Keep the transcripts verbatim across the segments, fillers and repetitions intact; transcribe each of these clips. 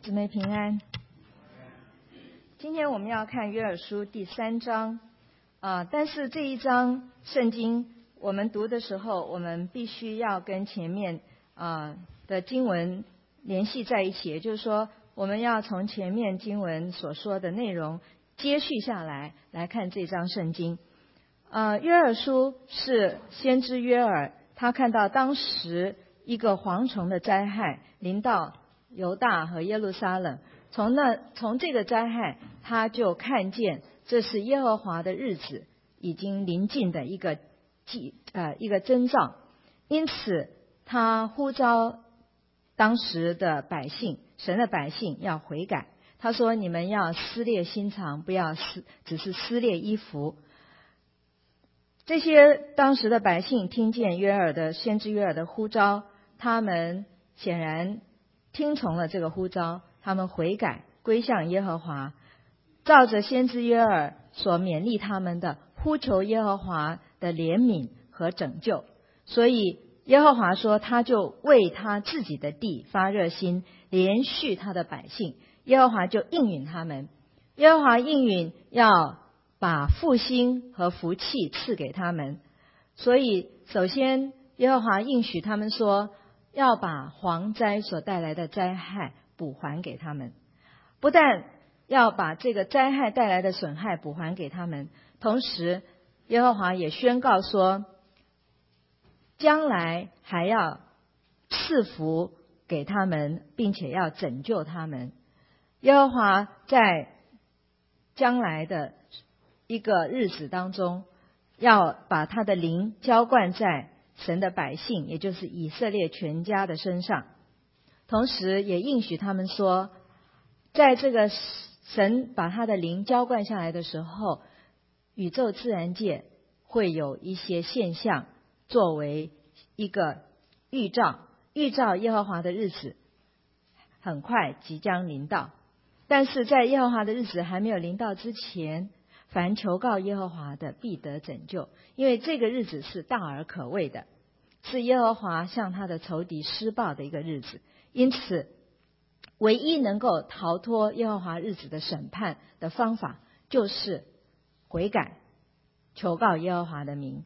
姊妹平安。今天我们要看约珥书第三章啊、呃，但是这一章圣经我们读的时候，我们必须要跟前面啊、呃、的经文联系在一起，也就是说，我们要从前面经文所说的内容接续下来来看这章圣经。呃，约珥书是先知约珥，他看到当时一个蝗虫的灾害临到犹大和耶路撒冷，从那从这个灾害，他就看见这是耶和华的日子已经临近的一个迹呃一个征兆，因此他呼召当时的百姓，神的百姓要悔改。他说：“你们要撕裂心肠，不要撕，只是撕裂衣服。”这些当时的百姓听见约珥的先知约珥的呼召，他们显然听从了这个呼召，他们悔改归向耶和华，照着先知约珥所勉励他们的，呼求耶和华的怜悯和拯救。所以耶和华说，他就为他自己的地发热心，连续他的百姓。耶和华就应允他们，耶和华应允要把复兴和福气赐给他们。所以首先耶和华应许他们说，要把蝗灾所带来的灾害补还给他们，不但要把这个灾害带来的损害补还给他们，同时耶和华也宣告说，将来还要赐福给他们，并且要拯救他们。耶和华在将来的一个日子当中，要把他的灵浇灌在神的百姓，也就是以色列全家的身上。同时也应许他们说，在这个神把他的灵浇灌下来的时候，宇宙自然界会有一些现象作为一个预兆，预兆耶和华的日子很快即将临到。但是在耶和华的日子还没有临到之前，凡求告耶和华的必得拯救，因为这个日子是大而可畏的，是耶和华向他的仇敌施报的一个日子。因此唯一能够逃脱耶和华日子的审判的方法，就是悔改，求告耶和华的名。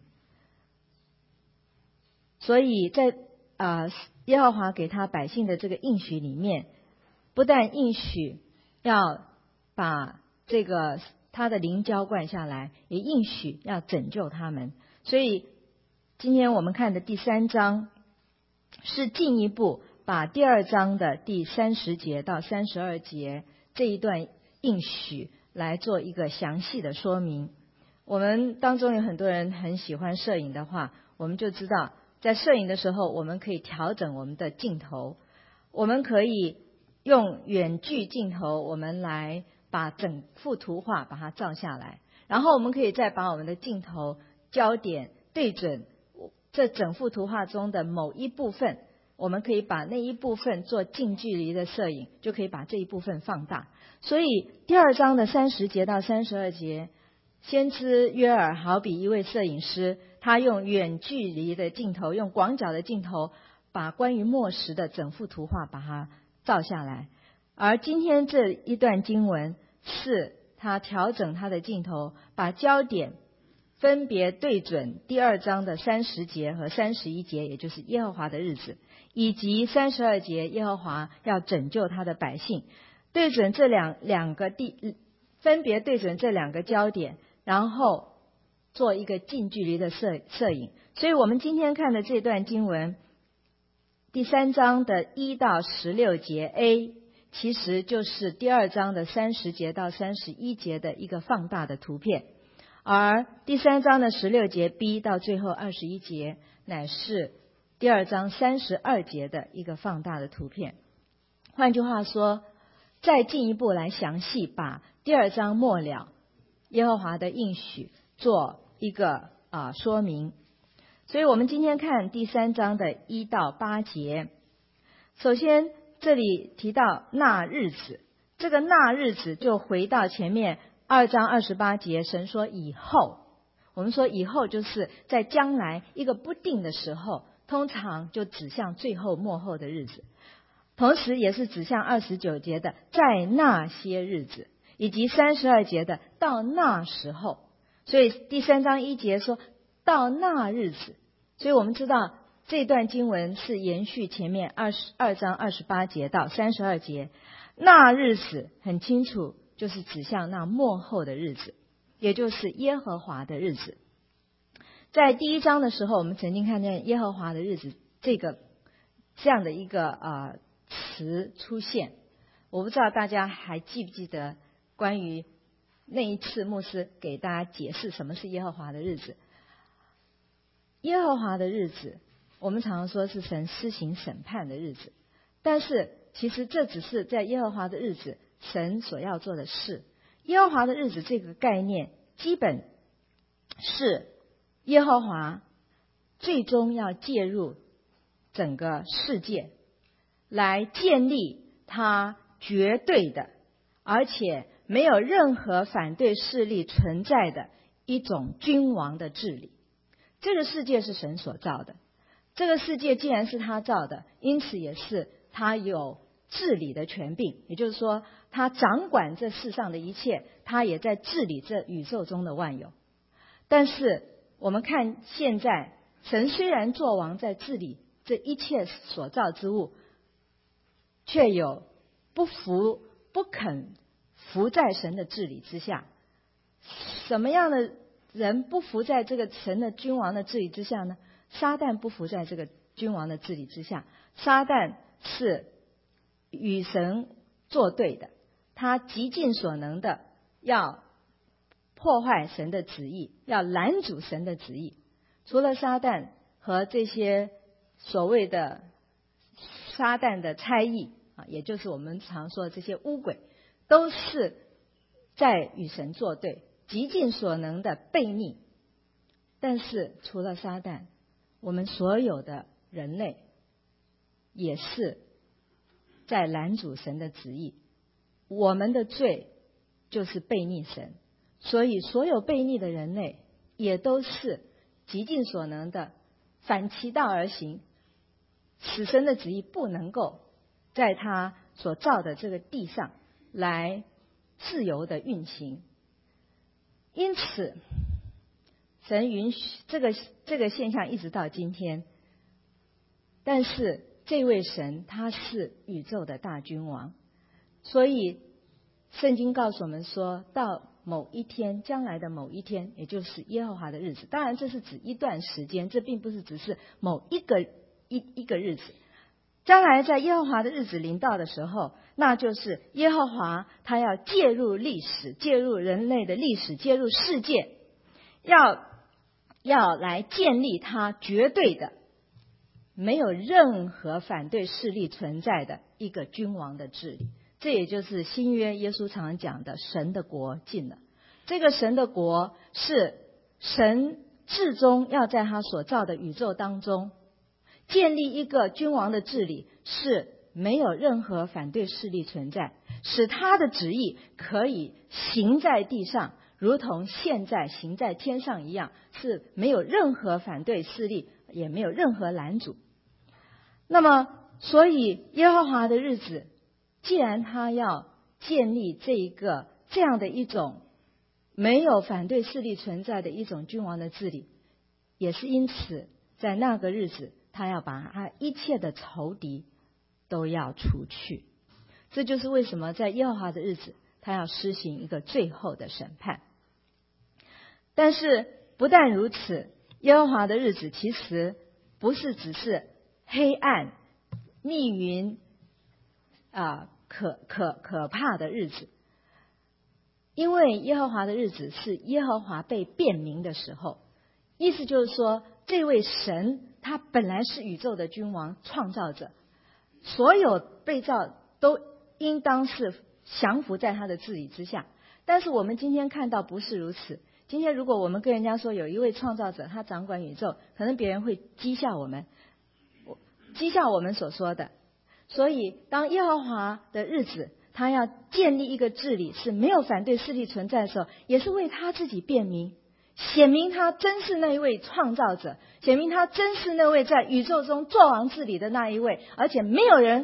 所以在呃耶和华给他百姓的这个应许里面，不但应许要把这个他的灵浇灌下来，也应许要拯救他们。所以今天我们看的第三章是进一步把第二章的第三十节到三十二节这一段应许来做一个详细的说明。我们当中有很多人很喜欢摄影的话，我们就知道在摄影的时候，我们可以调整我们的镜头，我们可以用远距镜头，我们来把整幅图画把它照下来，然后我们可以再把我们的镜头焦点对准这整幅图画中的某一部分，我们可以把那一部分做近距离的摄影，就可以把这一部分放大。所以第二章的三十节到三十二节，先知约珥好比一位摄影师，他用远距离的镜头，用广角的镜头，把关于末时的整幅图画把它照下来。而今天这一段经文是他调整他的镜头，把焦点分别对准第二章的三十节和三十一节，也就是耶和华的日子，以及三十二节耶和华要拯救他的百姓，对准这两两个地，分别对准这两个焦点，然后做一个近距离的摄摄影。所以我们今天看的这段经文，第三章的一到十六节 A， 其实就是第二章的三十节到三十一节的一个放大的图片，而第三章的十六节 B 到最后二十一节，乃是第二章三十二节的一个放大的图片。换句话说，再进一步来详细把第二章末了耶和华的应许做一个啊、呃、说明。所以我们今天看第三章的一到八节。首先这里提到那日子，这个那日子就回到前面二章二十八节，神说以后。我们说以后就是在将来一个不定的时候，通常就指向最后末后的日子。 同时也是指向二十九节的在那些日子，以及三十二节的到那时候。所以第三章一节说到那日子，所以我们知道这段经文是延续前面二十二章二十八节到三十二节。那日子很清楚，就是指向那末后的日子，也就是耶和华的日子。在第一章的时候，我们曾经看见耶和华的日子这个这样的一个呃词出现。我不知道大家还记不记得关于那一次牧师给大家解释什么是耶和华的日子。耶和华的日子，我们常常说是神施行审判的日子，但是其实这只是在耶和华的日子神所要做的事。耶和华的日子这个概念，基本是耶和华最终要介入整个世界，来建立他绝对的，而且没有任何反对势力存在的一种君王的治理。这个世界是神所造的，这个世界既然是他造的，因此也是他有治理的权柄，也就是说他掌管这世上的一切，他也在治理这宇宙中的万有。但是我们看现在，神虽然作王在治理这一切所造之物，却有不服不肯服在神的治理之下。什么样的人不服在这个神的君王的治理之下呢？撒旦不服在这个君王的治理之下。撒旦是与神作对的，他极尽所能的要破坏神的旨意，要拦阻神的旨意。除了撒旦和这些所谓的撒旦的差役啊，也就是我们常说的这些污鬼，都是在与神作对，极尽所能的悖逆。但是除了撒旦，我们所有的人类也是在拦阻神的旨意。我们的罪就是悖逆神，所以所有悖逆的人类也都是极尽所能的反其道而行，使神的旨意不能够在他所造的这个地上来自由的运行。因此神允许这个这个现象一直到今天。但是这位神他是宇宙的大君王，所以圣经告诉我们说，到某一天，将来的某一天，也就是耶和华的日子。当然这是指一段时间，这并不是只是某一个一一个日子。将来在耶和华的日子临到的时候，那就是耶和华他要介入历史，介入人类的历史，介入世界，要要来建立他绝对的，没有任何反对势力存在的一个君王的治理。这也就是新约耶稣常讲的神的国近了。这个神的国是神至终要在他所造的宇宙当中建立一个君王的治理，是没有任何反对势力存在，使他的旨意可以行在地上，如同现在行在天上一样，是没有任何反对势力，也没有任何拦阻。那么所以耶和华的日子，既然他要建立这一个这样的一种没有反对势力存在的一种君王的治理，也是因此在那个日子他要把他一切的仇敌都要除去。这就是为什么在耶和华的日子他要施行一个最后的审判。但是不但如此，耶和华的日子其实不是只是黑暗密云啊，可可可怕的日子。因为耶和华的日子是耶和华被辨明的时候，意思就是说，这位神他本来是宇宙的君王创造者，所有被造都应当是降服在他的治理之下。但是我们今天看到不是如此。今天如果我们跟人家说有一位创造者他掌管宇宙，可能别人会讥笑我们，讥笑我们所说的。所以当耶和华的日子他要建立一个治理是没有反对势力存在的时候，也是为他自己辨明，显明他真是那一位创造者，显明他真是那位在宇宙中作王治理的那一位，而且没有人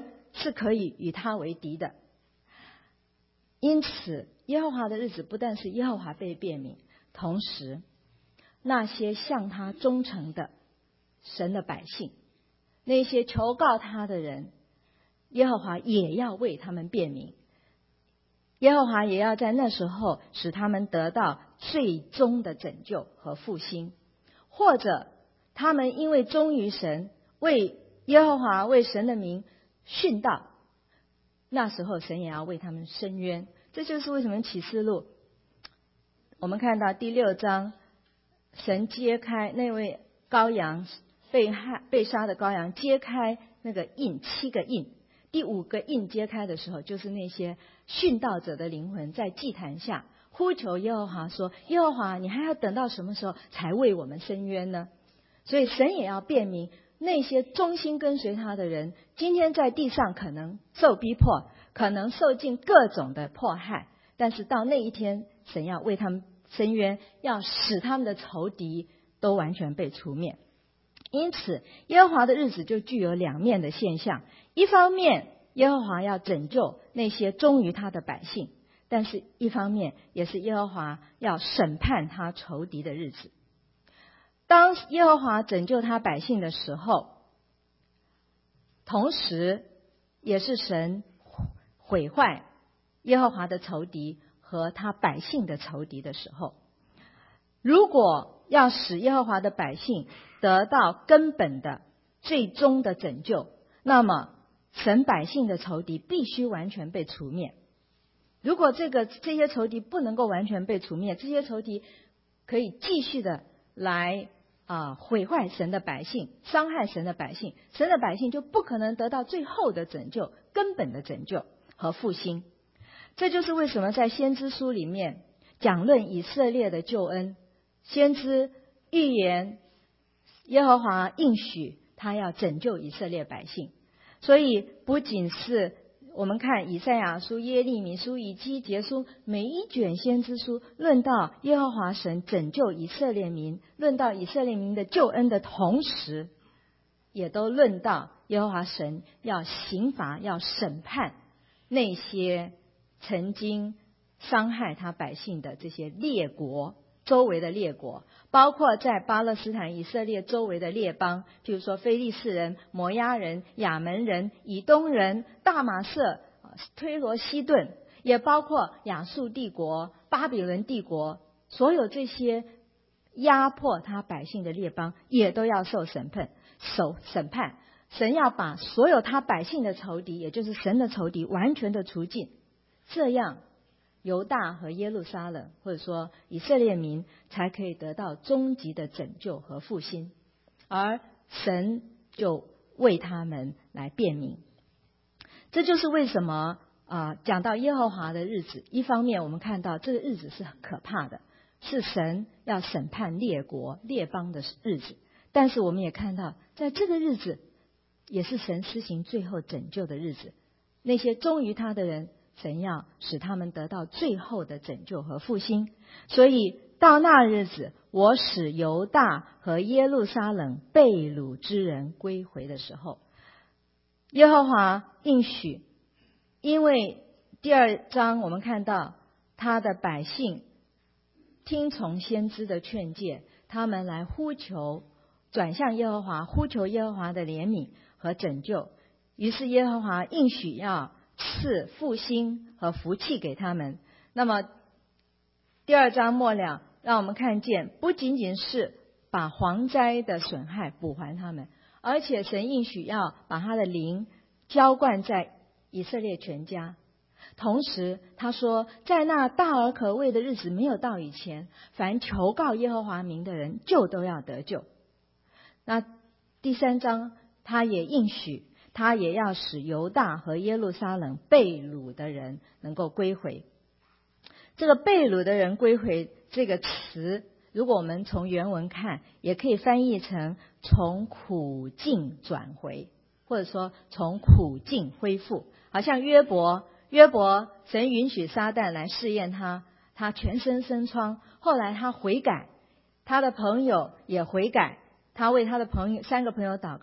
是可以与他为敌的。因此耶和华的日子不但是耶和华被辨明，同时那些向他忠诚的神的百姓，那些求告他的人，耶和华也要为他们辨明，耶和华也要在那时候使他们得到最终的拯救和复兴。或者他们因为忠于神，为耶和华为神的名殉道，那时候神也要为他们伸冤。这就是为什么启示录我们看到第六章，神揭开那位羔羊被害被杀的羔羊揭开那个印，七个印，第五个印揭开的时候，就是那些殉道者的灵魂在祭坛下呼求耶和华说，耶和华你还要等到什么时候才为我们伸冤呢？所以神也要辨明那些忠心跟随他的人，今天在地上可能受逼迫，可能受尽各种的迫害，但是到那一天神要为他们伸冤，要使他们的仇敌都完全被除灭。因此耶和华的日子就具有两面的现象，一方面耶和华要拯救那些忠于他的百姓，但是一方面也是耶和华要审判他仇敌的日子。当耶和华拯救他百姓的时候，同时也是神毁坏耶和华的仇敌和他百姓的仇敌的时候。如果要使耶和华的百姓得到根本的最终的拯救，那么神百姓的仇敌必须完全被除灭。如果这个这些仇敌不能够完全被除灭，这些仇敌可以继续的来啊毁坏神的百姓，伤害神的百姓，神的百姓就不可能得到最后的拯救，根本的拯救和复兴。这就是为什么在先知书里面讲论以色列的救恩，先知预言耶和华应许他要拯救以色列百姓。所以不仅是我们看以赛亚书、耶利米书、以西结书，每一卷先知书论到耶和华神拯救以色列民，论到以色列民的救恩的同时，也都论到耶和华神要刑罚，要审判那些曾经伤害他百姓的这些列国，周围的列国，包括在巴勒斯坦以色列周围的列邦，譬如说非利士人、摩押人、亚门人、以东人、大马色、推罗西顿，也包括亚述帝国、巴比伦帝国，所有这些压迫他百姓的列邦也都要受审判。受审判，神要把所有他百姓的仇敌，也就是神的仇敌完全的除尽，这样犹大和耶路撒冷，或者说以色列民才可以得到终极的拯救和复兴，而神就为他们来辨明。这就是为什么啊、呃，讲到耶和华的日子，一方面我们看到这个日子是很可怕的，是神要审判列国列邦的日子，但是我们也看到在这个日子也是神施行最后拯救的日子，那些忠于他的人，神要使他们得到最后的拯救和复兴。所以到那日子，我使犹大和耶路撒冷被掳之人归回的时候，耶和华应许，因为第二章我们看到他的百姓听从先知的劝诫，他们来呼求，转向耶和华，呼求耶和华的怜悯和拯救。于是耶和华应许要赐复兴和福气给他们。那么第二章末了，让我们看见不仅仅是把蝗灾的损害补还他们，而且神应许要把他的灵浇灌在以色列全家。同时他说，在那大而可畏的日子没有到以前，凡求告耶和华名的人就都要得救。那第三章他也应许，他也要使犹大和耶路撒冷被掳的人能够归回。这个被掳的人归回这个词，如果我们从原文看，也可以翻译成从苦境转回，或者说从苦境恢复。好像约伯，约伯神允许撒旦来试验他，他全身生疮，后来他悔改，他的朋友也悔改，他为他的朋友三个朋友祷告，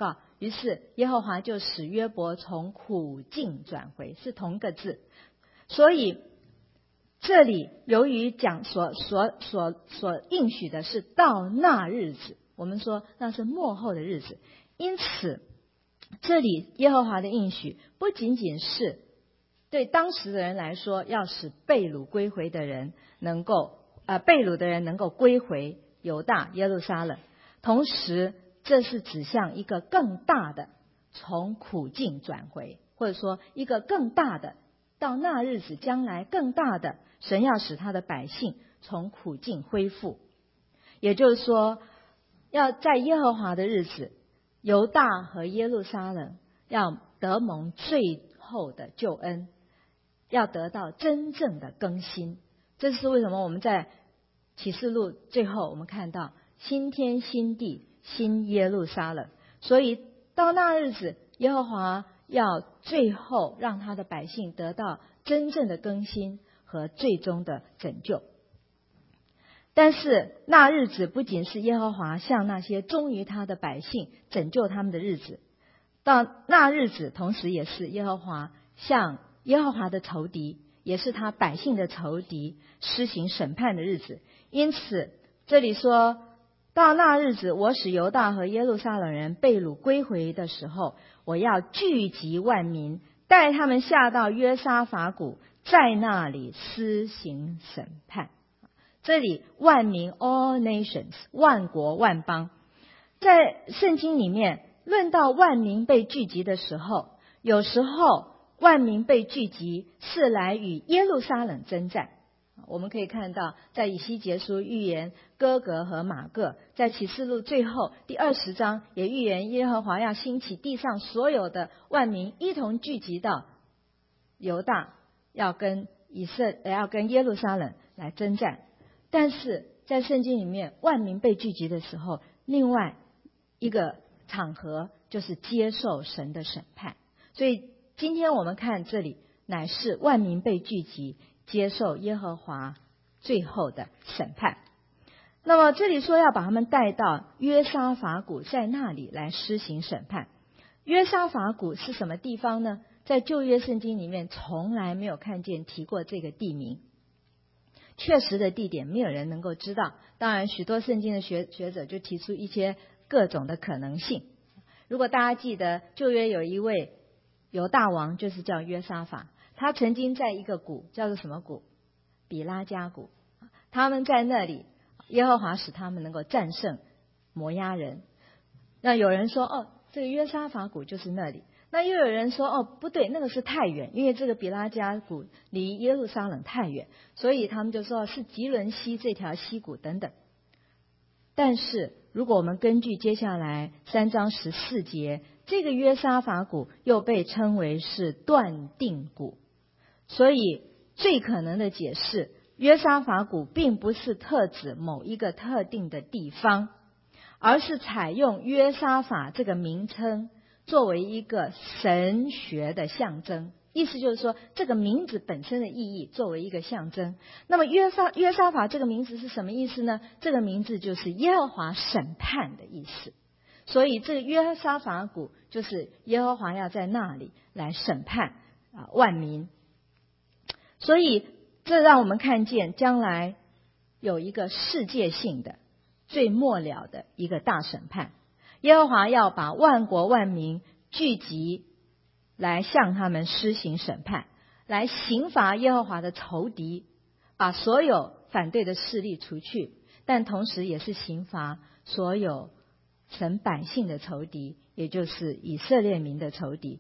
于是耶和华就使约伯从苦境转回，是同个字。所以这里由于讲所所所所应许的是到那日子，我们说那是末后的日子，因此这里耶和华的应许不仅仅是对当时的人来说，要使被掳归回的人能够呃被掳的人能够归回犹大耶路撒冷，同时这是指向一个更大的从苦境转回，或者说一个更大的到那日子将来更大的神要使他的百姓从苦境恢复。也就是说，要在耶和华的日子，犹大和耶路撒冷要得蒙最后的救恩，要得到真正的更新。这是为什么我们在启示录最后我们看到新天新地新耶路撒冷，所以到那日子耶和华要最后让他的百姓得到真正的更新和最终的拯救。但是那日子不仅是耶和华向那些忠于他的百姓拯救他们的日子，到那日子同时也是耶和华向耶和华的仇敌，也是他百姓的仇敌施行审判的日子。因此这里说到那日子，我使犹大和耶路撒冷人被掳归回的时候，我要聚集万民，带他们下到约沙法谷，在那里施行审判。这里万民 all nations 万国万邦，在圣经里面论到万民被聚集的时候，有时候万民被聚集是来与耶路撒冷征战。我们可以看到在以西结书预言哥格和马各，在启示录最后第二十章也预言耶和华要兴起地上所有的万民一同聚集到犹大，要跟以色要跟耶路撒冷来征战。但是在圣经里面万民被聚集的时候，另外一个场合就是接受神的审判。所以今天我们看这里乃是万民被聚集接受耶和华最后的审判。那么这里说要把他们带到约沙法谷，在那里来施行审判。约沙法谷是什么地方呢？在旧约圣经里面从来没有看见提过这个地名，确实的地点没有人能够知道。当然许多圣经的学学者就提出一些各种的可能性。如果大家记得旧约有一位犹大王，就是叫约沙法，他曾经在一个谷叫做什么谷？比拉加谷。他们在那里耶和华使他们能够战胜摩押人。那有人说哦，这个约沙法谷就是那里。那又有人说哦，不对，那个是太远，因为这个比拉加谷离耶路撒冷太远，所以他们就说是吉伦西这条溪谷等等。但是如果我们根据接下来三章十四节，这个约沙法谷又被称为是断定谷，所以最可能的解释，约沙法谷并不是特指某一个特定的地方，而是采用约沙法这个名称作为一个神学的象征。意思就是说这个名字本身的意义作为一个象征。那么约沙约沙法这个名字是什么意思呢？这个名字就是耶和华审判的意思。所以这个约沙法谷就是耶和华要在那里来审判啊万民。所以这让我们看见将来有一个世界性的最末了的一个大审判。耶和华要把万国万民聚集来向他们施行审判，来刑罚耶和华的仇敌，把所有反对的势力除去，但同时也是刑罚所有神百姓的仇敌，也就是以色列民的仇敌。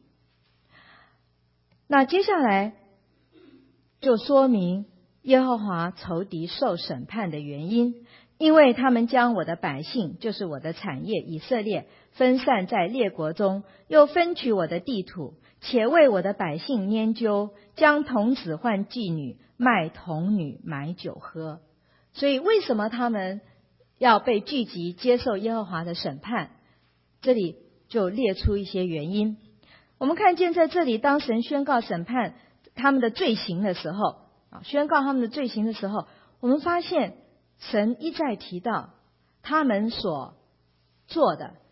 那接下来就说明耶和华仇敌受审判的原因，因为他们将我的百姓，就是我的产业以色列，分散在列国中，又分取我的地土，且为我的百姓拈阄，将童子换妓女，卖童女买酒喝。所以为什么他们要被聚集接受耶和华的审判？这里就列出一些原因。我们看见在这里，当神宣告审判他们的罪行的时候，啊，宣告他们的罪行的时候，我们发现神一再提到他们所做的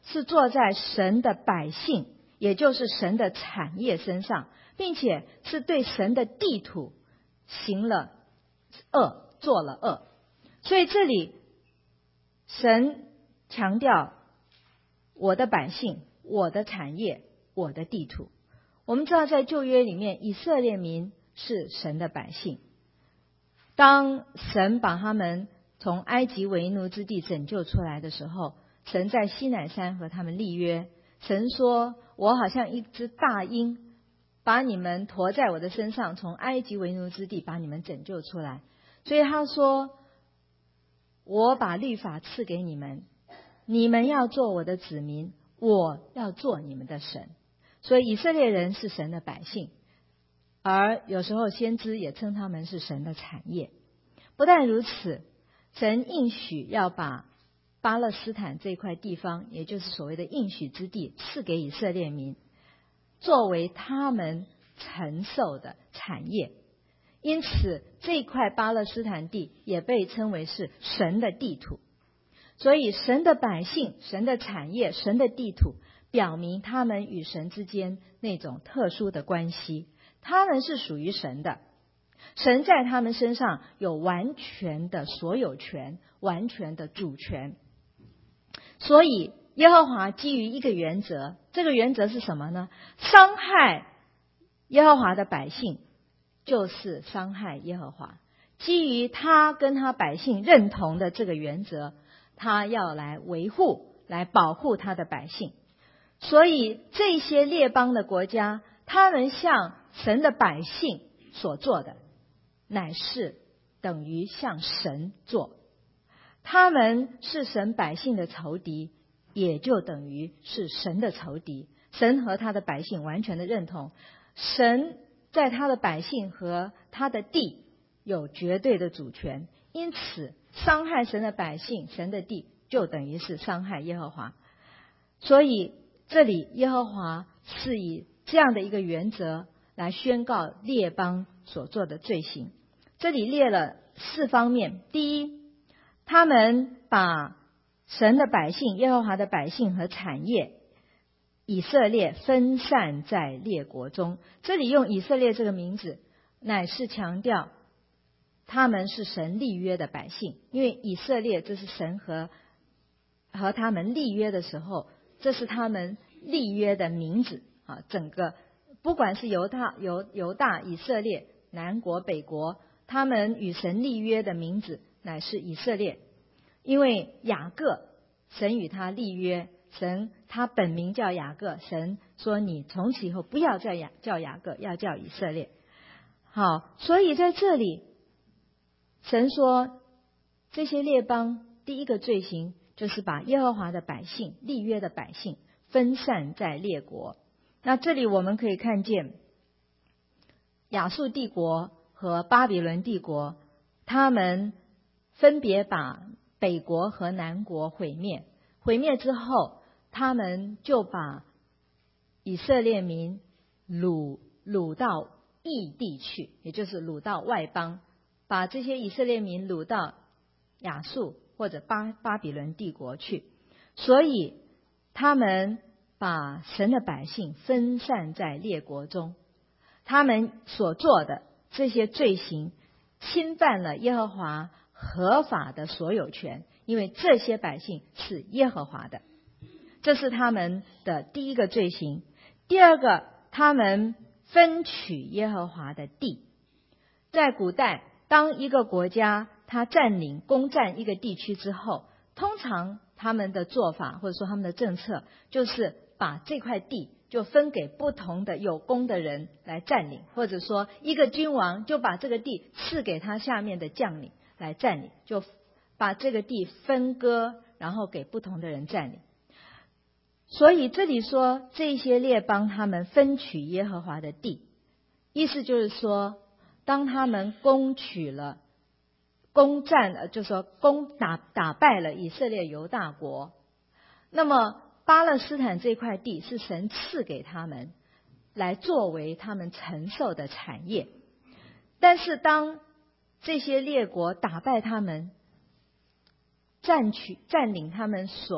是坐在神的百姓，也就是神的产业身上，并且是对神的地土行了恶，做了恶。所以这里神强调我的百姓，我的产业，我的地土。我们知道在旧约里面，以色列民是神的百姓，当神把他们从埃及为奴之地拯救出来的时候，神在西乃山和他们立约。神说，我好像一只大鹰，把你们驮在我的身上，从埃及为奴之地把你们拯救出来。所以他说，我把律法赐给你们，你们要做我的子民，我要做你们的神。所以以色列人是神的百姓，而有时候先知也称他们是神的产业。不但如此，神应许要把巴勒斯坦这块地方，也就是所谓的应许之地，赐给以色列民，作为他们承受的产业。因此这块巴勒斯坦地也被称为是神的地土。所以神的百姓，神的产业，神的地土，表明他们与神之间那种特殊的关系，他们是属于神的，神在他们身上有完全的所有权，完全的主权。所以耶和华基于一个原则，这个原则是什么呢？伤害耶和华的百姓就是伤害耶和华。基于他跟他百姓认同的这个原则，他要来维护，来保护他的百姓。所以这些列邦的国家，他们向神的百姓所做的，乃是等于向神做。他们是神百姓的仇敌，也就等于是神的仇敌。神和他的百姓完全的认同，神在他的百姓和他的地有绝对的主权，因此伤害神的百姓，神的地就等于是伤害耶和华。所以这里耶和华是以这样的一个原则来宣告列邦所做的罪行。这里列了四方面。第一，他们把神的百姓，耶和华的百姓和产业以色列分散在列国中。这里用以色列这个名字，乃是强调他们是神立约的百姓，因为以色列这是神和和他们立约的时候，这是他们立约的名字啊。整个不管是犹大、犹犹大、以色列、南国、北国，他们与神立约的名字乃是以色列。因为雅各，神与他立约，神他本名叫雅各，神说你从此以后不要再雅叫雅各，要叫以色列。好，所以在这里神说这些列邦第一个罪行就是把耶和华的百姓，立约的百姓分散在列国。那这里我们可以看见亚述帝国和巴比伦帝国，他们分别把北国和南国毁灭。毁灭之后，他们就把以色列民掳掳到异地去，也就是掳到外邦，把这些以色列民掳到亚述或者巴巴比伦帝国去。所以他们把神的百姓分散在列国中，他们所做的这些罪行侵犯了耶和华合法的所有权，因为这些百姓是耶和华的，这是他们的第一个罪行。第二个，他们分取耶和华的地。在古代，当一个国家他占领攻占一个地区之后，通常他们的做法或者说他们的政策就是把这块地就分给不同的有功的人来占领，或者说一个君王就把这个地赐给他下面的将领来占领，就把这个地分割，然后给不同的人占领。所以这里说这些列邦他们分取耶和华的地，意思就是说，当他们攻取了攻占了，就是说攻打打败了以色列犹大国，那么巴勒斯坦这块地是神赐给他们来作为他们承受的产业。但是当这些列国打败他们，占取占领他们所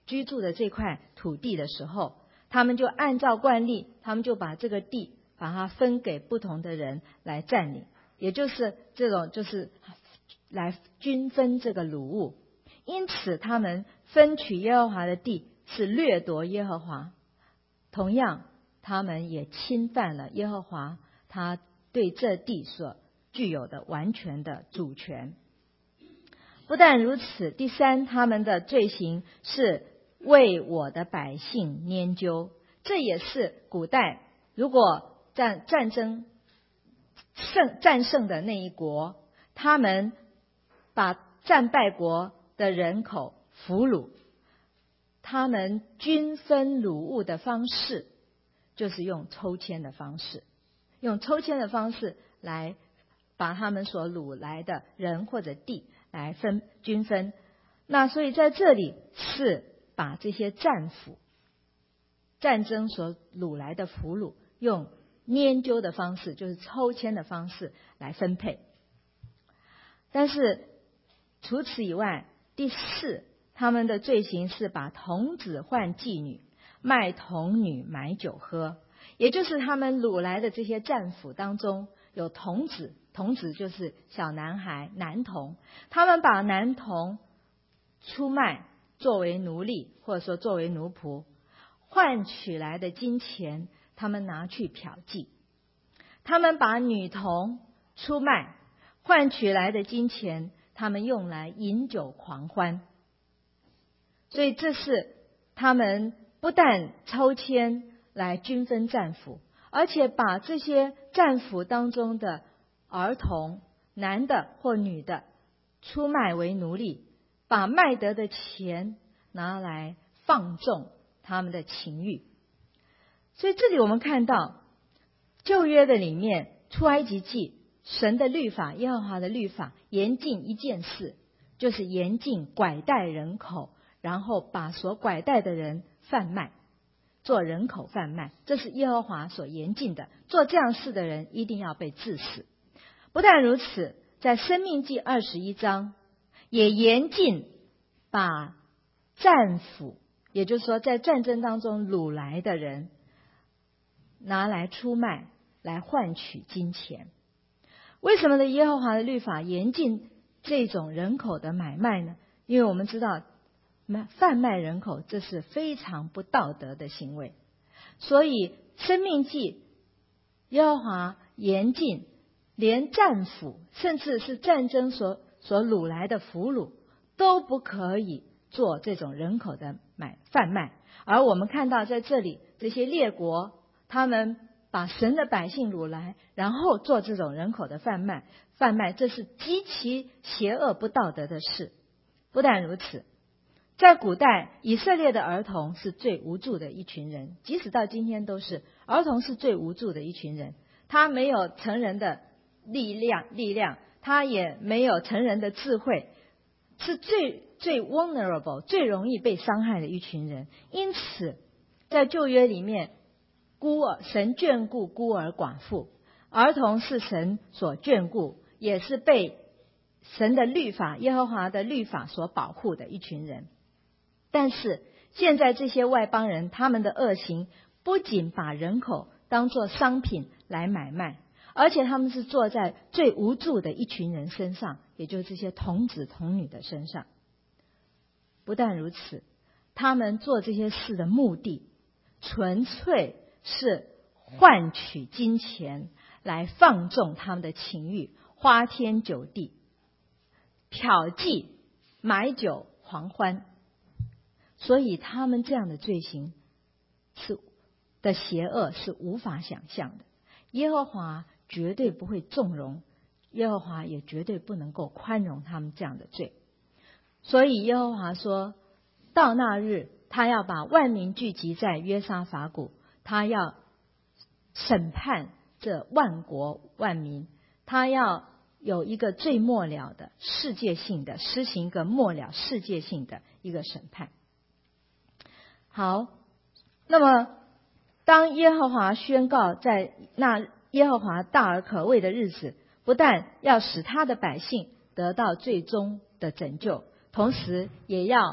居住的这块土地的时候，他们就按照惯例，他们就把这个地把它分给不同的人来占领，也就是这种就是来均分这个掳物。因此他们分取耶和华的地是掠夺耶和华，同样他们也侵犯了耶和华他对这地所具有的完全的主权。不但如此，第三，他们的罪行是为我的百姓拈阄。这也是古代如果战战争胜战胜的那一国，他们把战败国的人口俘虏，他们均分掳物的方式就是用抽签的方式，用抽签的方式来把他们所掳来的人或者地来分均分。那所以在这里是把这些战俘战争所掳来的俘虏用拈阄的方式，就是抽签的方式来分配。但是除此以外，第四，他们的罪行是把童子换妓女，卖童女买酒喝。也就是他们掳来的这些战俘当中有童子，童子就是小男孩男童，他们把男童出卖作为奴隶，或者说作为奴仆，换取来的金钱他们拿去嫖妓。他们把女童出卖，换取来的金钱他们用来饮酒狂欢。所以这是他们不但抽签来均分战俘，而且把这些战俘当中的儿童，男的或女的，出卖为奴隶，把卖得的钱拿来放纵他们的情欲。所以这里我们看到旧约的里面，出埃及记神的律法，耶和华的律法严禁一件事，就是严禁拐带人口，然后把所拐带的人贩卖，做人口贩卖，这是耶和华所严禁的。做这样事的人一定要被治死。不但如此，在申命记二十一章也严禁把战俘，也就是说在战争当中掳来的人拿来出卖，来换取金钱。为什么呢？耶和华的律法严禁这种人口的买卖呢？因为我们知道贩卖人口这是非常不道德的行为，所以申命记耶和华严禁连战俘，甚至是战争所所掳来的俘虏都不可以做这种人口的买贩卖。而我们看到在这里这些列国，他们把神的百姓掳来，然后做这种人口的贩卖贩卖这是极其邪恶不道德的事。不但如此，在古代以色列的儿童是最无助的一群人，即使到今天都是，儿童是最无助的一群人。他没有成人的力量力量他也没有成人的智慧，是最最 vulnerable 最容易被伤害的一群人。因此在旧约里面，孤儿神眷顾孤儿寡妇，儿童是神所眷顾，也是被神的律法耶和华的律法所保护的一群人。但是现在这些外邦人，他们的恶行不仅把人口当作商品来买卖，而且他们是坐在最无助的一群人身上，也就是这些童子童女的身上。不但如此，他们做这些事的目的纯粹是换取金钱，来放纵他们的情欲，花天酒地，嫖妓，买酒狂欢。所以他们这样的罪行是的邪恶是无法想象的。耶和华绝对不会纵容，耶和华也绝对不能够宽容他们这样的罪。所以耶和华说，到那日他要把万民聚集在约沙法谷，他要审判这万国万民，他要有一个最末了的世界性的施行一个末了世界性的一个审判。好，那么当耶和华宣告在那耶和华大而可畏的日子，不但要使他的百姓得到最终的拯救，同时也要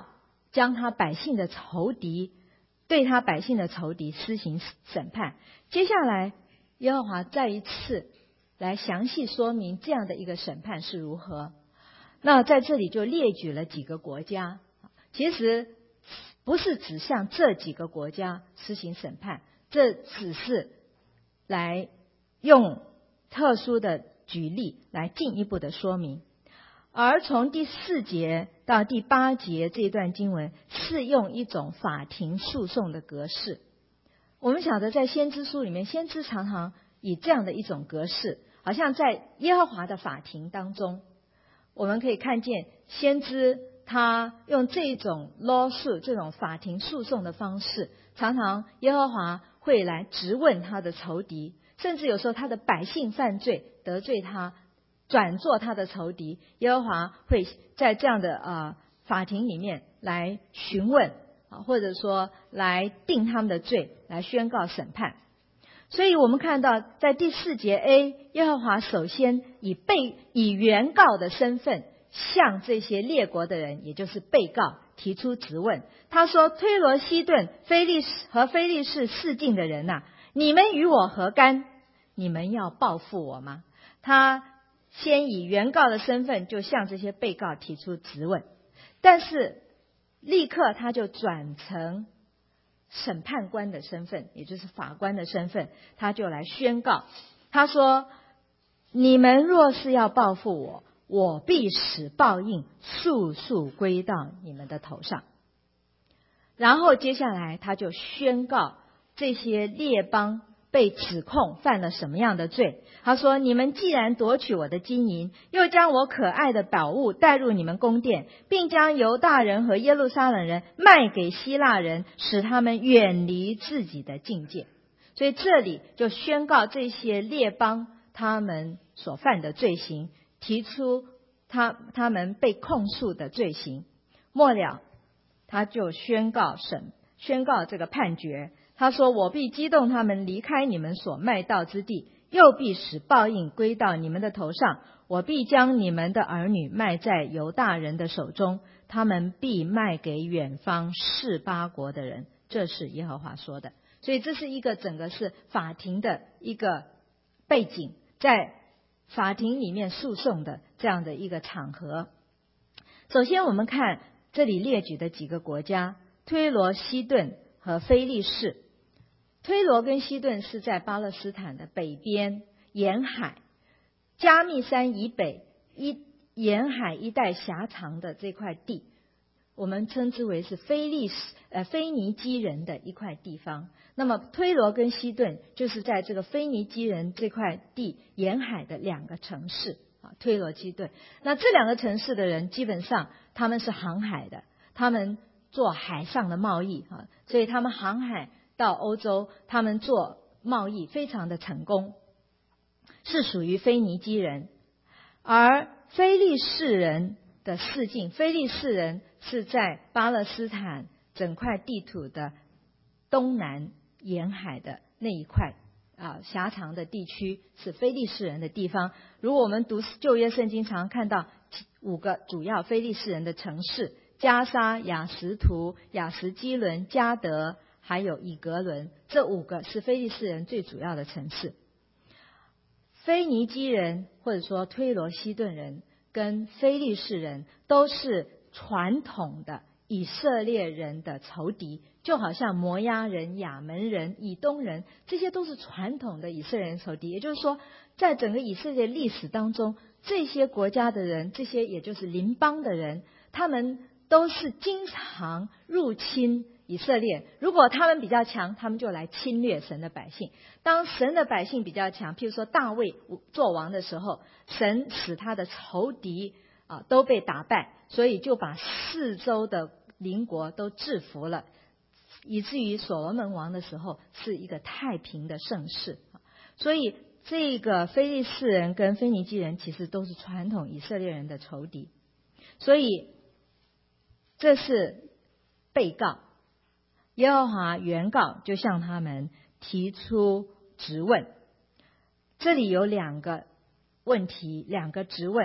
将他百姓的仇敌，对他百姓的仇敌施行审判。接下来耶和华再一次来详细说明这样的一个审判是如何。那在这里就列举了几个国家，其实不是只向这几个国家施行审判，这只是来用特殊的举例来进一步的说明。而从第四节到第八节这一段经文是用一种法庭诉讼的格式。我们晓得在先知书里面，先知常常以这样的一种格式，好像在耶和华的法庭当中，我们可以看见先知他用这种 lawsuit 这种法庭诉讼的方式，常常耶和华会来质问他的仇敌，甚至有时候他的百姓犯罪得罪他，转做他的仇敌，耶和华会在这样的呃法庭里面来询问啊，或者说来定他们的罪，来宣告审判。所以我们看到在第四节 A， 耶和华首先以被以原告的身份向这些列国的人，也就是被告提出质问。他说：推罗、西顿、非利士和非利士四境的人啊，你们与我何干？你们要报复我吗？他先以原告的身份就向这些被告提出质问，但是立刻他就转成审判官的身份，也就是法官的身份，他就来宣告。他说：你们若是要报复我，我必使报应速速归到你们的头上。然后接下来他就宣告这些列邦被指控犯了什么样的罪。他说：你们既然夺取我的金银，又将我可爱的宝物带入你们宫殿，并将犹大人和耶路撒冷人卖给希腊人，使他们远离自己的境界。所以这里就宣告这些列邦他们所犯的罪行，提出他他们被控诉的罪行。末了他就宣告审宣告这个判决。他说：我必激动他们离开你们所卖到之地，又必使报应归到你们的头上。我必将你们的儿女卖在犹大人的手中，他们必卖给远方示巴国的人。这是耶和华说的。所以这是一个整个是法庭的一个背景，在法庭里面诉讼的这样的一个场合。首先我们看这里列举的几个国家：推罗、西顿和非利士。推罗跟西顿是在巴勒斯坦的北边沿海，加密山以北一沿海一带狭长的这块地，我们称之为是非利士呃腓尼基人的一块地方。那么推罗跟西顿就是在这个腓尼基人这块地沿海的两个城市啊，推罗、西顿。那这两个城市的人基本上他们是航海的，他们做海上的贸易啊，所以他们航海到欧洲，他们做贸易非常的成功，是属于腓尼基人。而非利士人的四境，非利士人是在巴勒斯坦整块地图的东南沿海的那一块啊狭长的地区，是非利士人的地方。如果我们读旧约圣经，常看到五个主要非利士人的城市：加沙、亚实图、亚实基伦、加德还有以格伦，这五个是非利士人最主要的城市。腓尼基人或者说推罗西顿人跟非利士人都是传统的以色列人的仇敌，就好像摩押人、亚门人、以东人，这些都是传统的以色列人仇敌。也就是说，在整个以色列历史当中，这些国家的人，这些也就是邻邦的人，他们都是经常入侵以色列。如果他们比较强，他们就来侵略神的百姓。当神的百姓比较强，譬如说大卫做王的时候，神使他的仇敌啊都被打败，所以就把四周的邻国都制服了，以至于所罗门王的时候是一个太平的盛世。所以这个非利士人跟腓尼基人其实都是传统以色列人的仇敌。所以这是被告，耶和华原告就向他们提出质问。这里有两个问题，两个质问。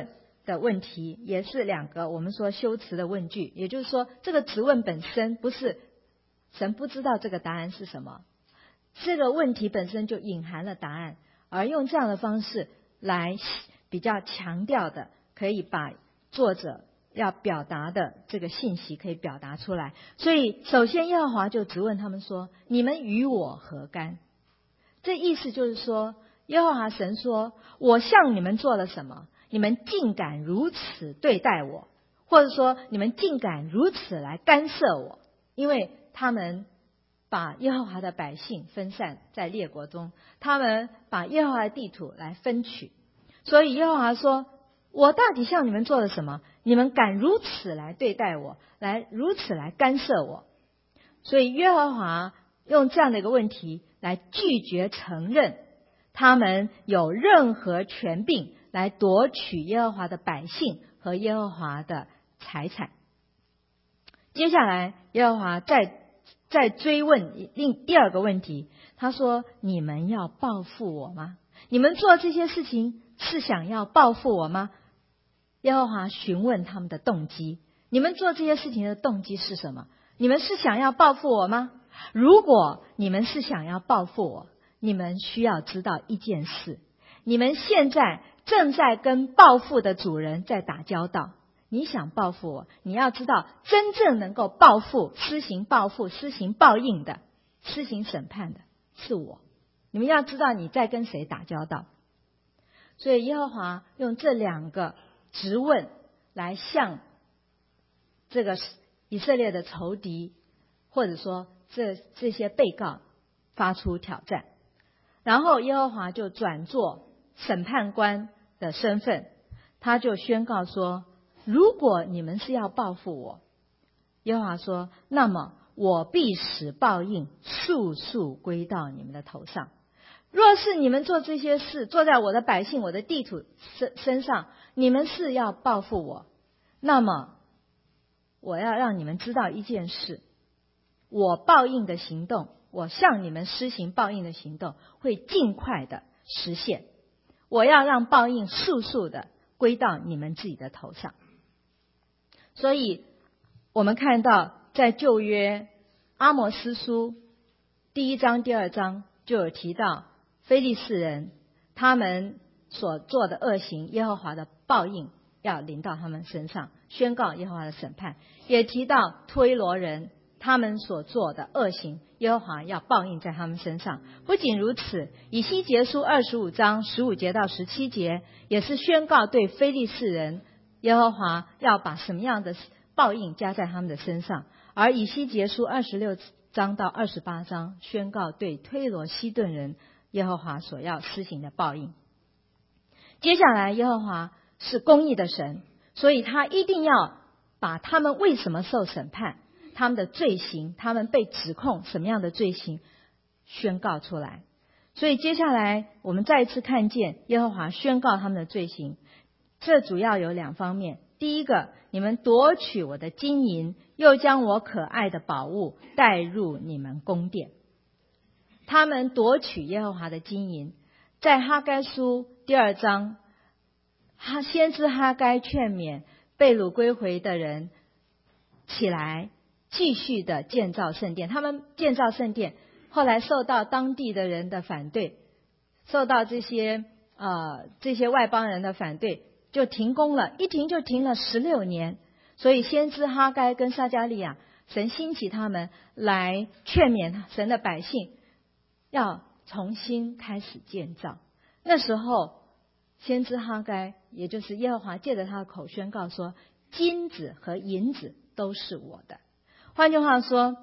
的问题，也是两个我们说修辞的问句。也就是说，这个质问本身不是神不知道这个答案是什么，这个问题本身就隐含了答案，而用这样的方式来比较强调的，可以把作者要表达的这个信息可以表达出来。所以首先耶和华就质问他们说，你们与我何干？这意思就是说，耶和华神说，我向你们做了什么，你们竟敢如此对待我，或者说你们竟敢如此来干涉我。因为他们把耶和华的百姓分散在列国中，他们把耶和华的地土来分取，所以耶和华说，我到底向你们做了什么，你们敢如此来对待我，来如此来干涉我。所以耶和华用这样的一个问题来拒绝承认他们有任何权柄来夺取耶和华的百姓和耶和华的财产。接下来耶和华再再追问另第二个问题，他说，你们要报复我吗？你们做这些事情是想要报复我吗？耶和华询问他们的动机，你们做这些事情的动机是什么？你们是想要报复我吗？如果你们是想要报复我，你们需要知道一件事，你们现在正在跟报复的主人在打交道。你想报复我，你要知道真正能够报复、施行报复、施行报应的、施行审判的是我。你们要知道你在跟谁打交道。所以耶和华用这两个质问来向这个以色列的仇敌，或者说这这些被告发出挑战。然后耶和华就转作审判官的身份，他就宣告说，如果你们是要报复我，耶和华说，那么我必使报应速速归到你们的头上。若是你们做这些事，坐在我的百姓、我的地土身身上，你们是要报复我，那么我要让你们知道一件事，我报应的行动，我向你们施行报应的行动会尽快的实现，我要让报应速速的归到你们自己的头上。所以我们看到在旧约阿摩司书第一章第二章就有提到非利士人他们所做的恶行，耶和华的报应要临到他们身上，宣告耶和华的审判。也提到推罗人他们所做的恶行，耶和华要报应在他们身上。不仅如此，以西结书二十五章十五节到十七节也是宣告对非利士人耶和华要把什么样的报应加在他们的身上。而以西结书二十六章到二十八章宣告对推罗西顿人耶和华所要施行的报应。接下来耶和华是公义的神，所以他一定要把他们为什么受审判，他们的罪行，他们被指控什么样的罪行宣告出来。所以接下来我们再一次看见耶和华宣告他们的罪行，这主要有两方面。第一个，你们夺取我的金银，又将我可爱的宝物带入你们宫殿。他们夺取耶和华的金银，在哈该书第二章，哈先知哈该劝勉被掳归回的人起来继续的建造圣殿。他们建造圣殿后来受到当地的人的反对，受到这些呃这些外邦人的反对，就停工了，一停就停了十六年。所以先知哈该跟撒迦利亚，神兴起他们来劝勉神的百姓要重新开始建造。那时候先知哈该，也就是耶和华借着他的口宣告说，金子和银子都是我的。换句话说，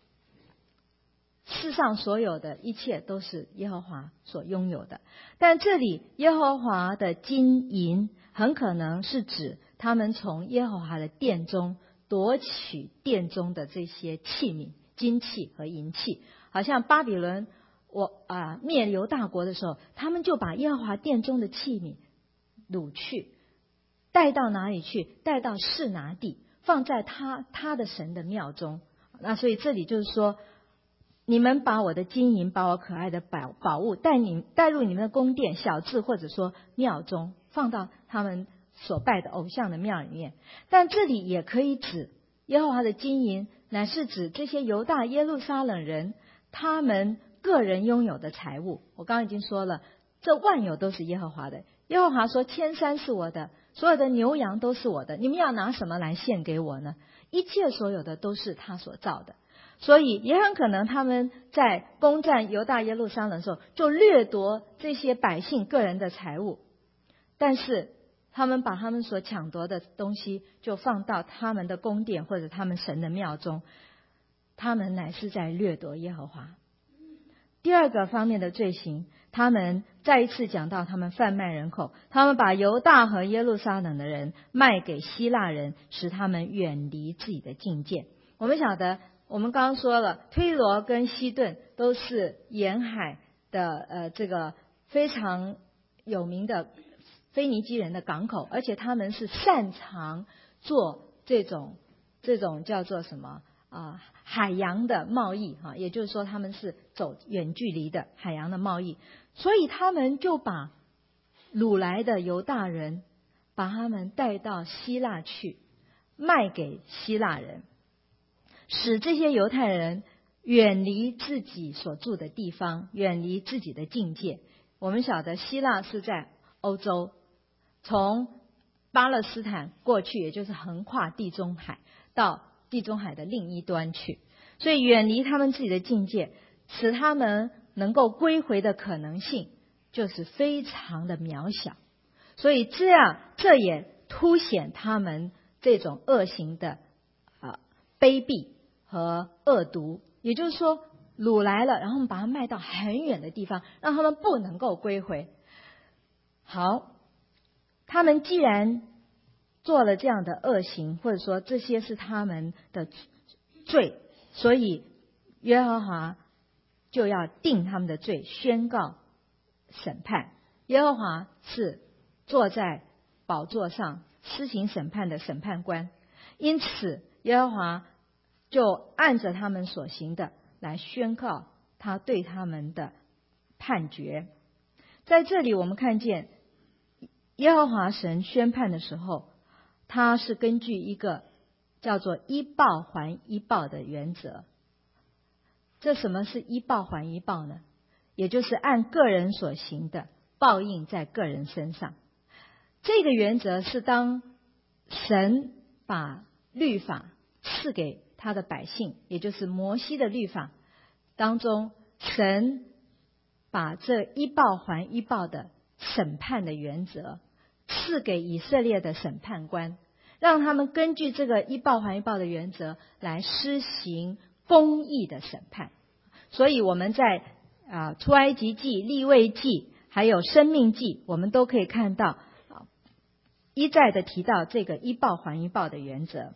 世上所有的一切都是耶和华所拥有的。但这里耶和华的金银很可能是指他们从耶和华的殿中夺取殿中的这些器皿，金器和银器。好像巴比伦我啊灭犹大国的时候，他们就把耶和华殿中的器皿掳去，带到哪里去？带到示拿地，放在他他的神的庙中。那所以这里就是说，你们把我的金银，把我可爱的宝宝物带你带入你们的宫殿、小至或者说庙中，放到他们所拜的偶像的庙里面。但这里也可以指耶和华的金银，乃是指这些犹大耶路撒冷人他们个人拥有的财物。我刚刚已经说了，这万有都是耶和华的。耶和华说，千山是我的，所有的牛羊都是我的，你们要拿什么来献给我呢？一切所有的都是他所造的。所以也很可能他们在攻占犹大耶路撒冷的时候，就掠夺这些百姓个人的财物，但是他们把他们所抢夺的东西就放到他们的宫殿或者他们神的庙中，他们乃是在掠夺耶和华。第二个方面的罪行，他们再一次讲到他们贩卖人口，他们把犹大和耶路撒冷的人卖给希腊人，使他们远离自己的境界。我们晓得，我们刚刚说了，推罗跟西顿都是沿海的呃这个非常有名的腓尼基人的港口，而且他们是擅长做这种这种叫做什么啊、呃、海洋的贸易哈，也就是说他们是走远距离的海洋的贸易，所以他们就把掳来的犹大人把他们带到希腊去，卖给希腊人，使这些犹太人远离自己所住的地方，远离自己的境界。我们晓得希腊是在欧洲，从巴勒斯坦过去，也就是横跨地中海到地中海的另一端去，所以远离他们自己的境界，使他们能够归回的可能性就是非常的渺小。所以这样，这也凸显他们这种恶行的啊卑鄙和恶毒。也就是说，掳来了，然后我们把它卖到很远的地方，让他们不能够归回。好，他们既然做了这样的恶行，或者说这些是他们的罪，所以耶和华就要定他们的罪，宣告审判。耶和华是坐在宝座上施行审判的审判官，因此耶和华就按着他们所行的来宣告他对他们的判决。在这里我们看见耶和华神宣判的时候，他是根据一个叫做一报还一报的原则。这什么是一报还一报呢？也就是按个人所行的报应在个人身上。这个原则是当神把律法赐给他的百姓，也就是摩西的律法当中，神把这一报还一报的审判的原则赐给以色列的审判官，让他们根据这个一报还一报的原则来施行公义的审判。所以我们在啊出埃及记、利未记还有申命记，我们都可以看到啊一再的提到这个一报还一报的原则。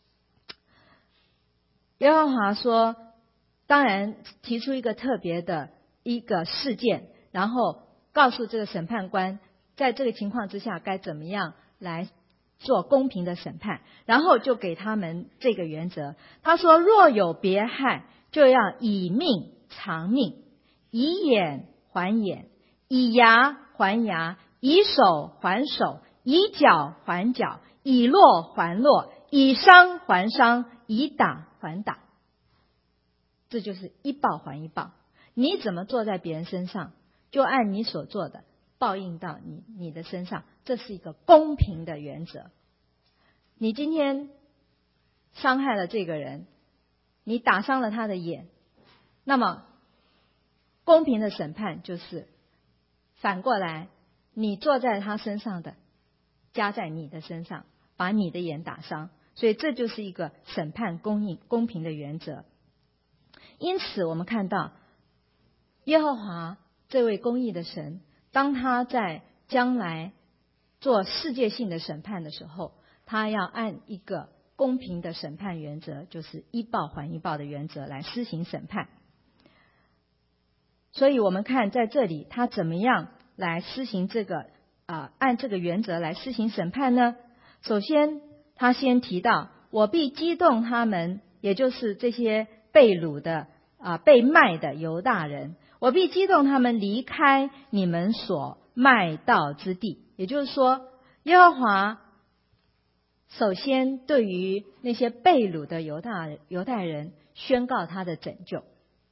耶和华说，当然提出一个特别的一个事件，然后告诉这个审判官在这个情况之下该怎么样来做公平的审判，然后就给他们这个原则。他说，若有别害，就要以命偿命，以眼还眼，以牙还牙，以手还手，以脚还脚，以落还落，以伤还伤，以打还打。这就是一报还一报。你怎么做在别人身上，就按你所做的报应到你你的身上，这是一个公平的原则。你今天伤害了这个人，你打伤了他的眼，那么公平的审判就是反过来，你坐在他身上的加在你的身上，把你的眼打伤。所以这就是一个审判公义公平的原则。因此我们看到耶和华这位公义的神，当他在将来做世界性的审判的时候，他要按一个公平的审判原则，就是一报还一报的原则来施行审判。所以我们看在这里他怎么样来施行这个啊、呃，按这个原则来施行审判呢？首先他先提到，我必激动他们，也就是这些被掳的啊、呃、被卖的犹大人，我必激动他们离开你们所卖到之地。也就是说， 耶和华首先对于那些被掳的犹大犹太人宣告他的拯救。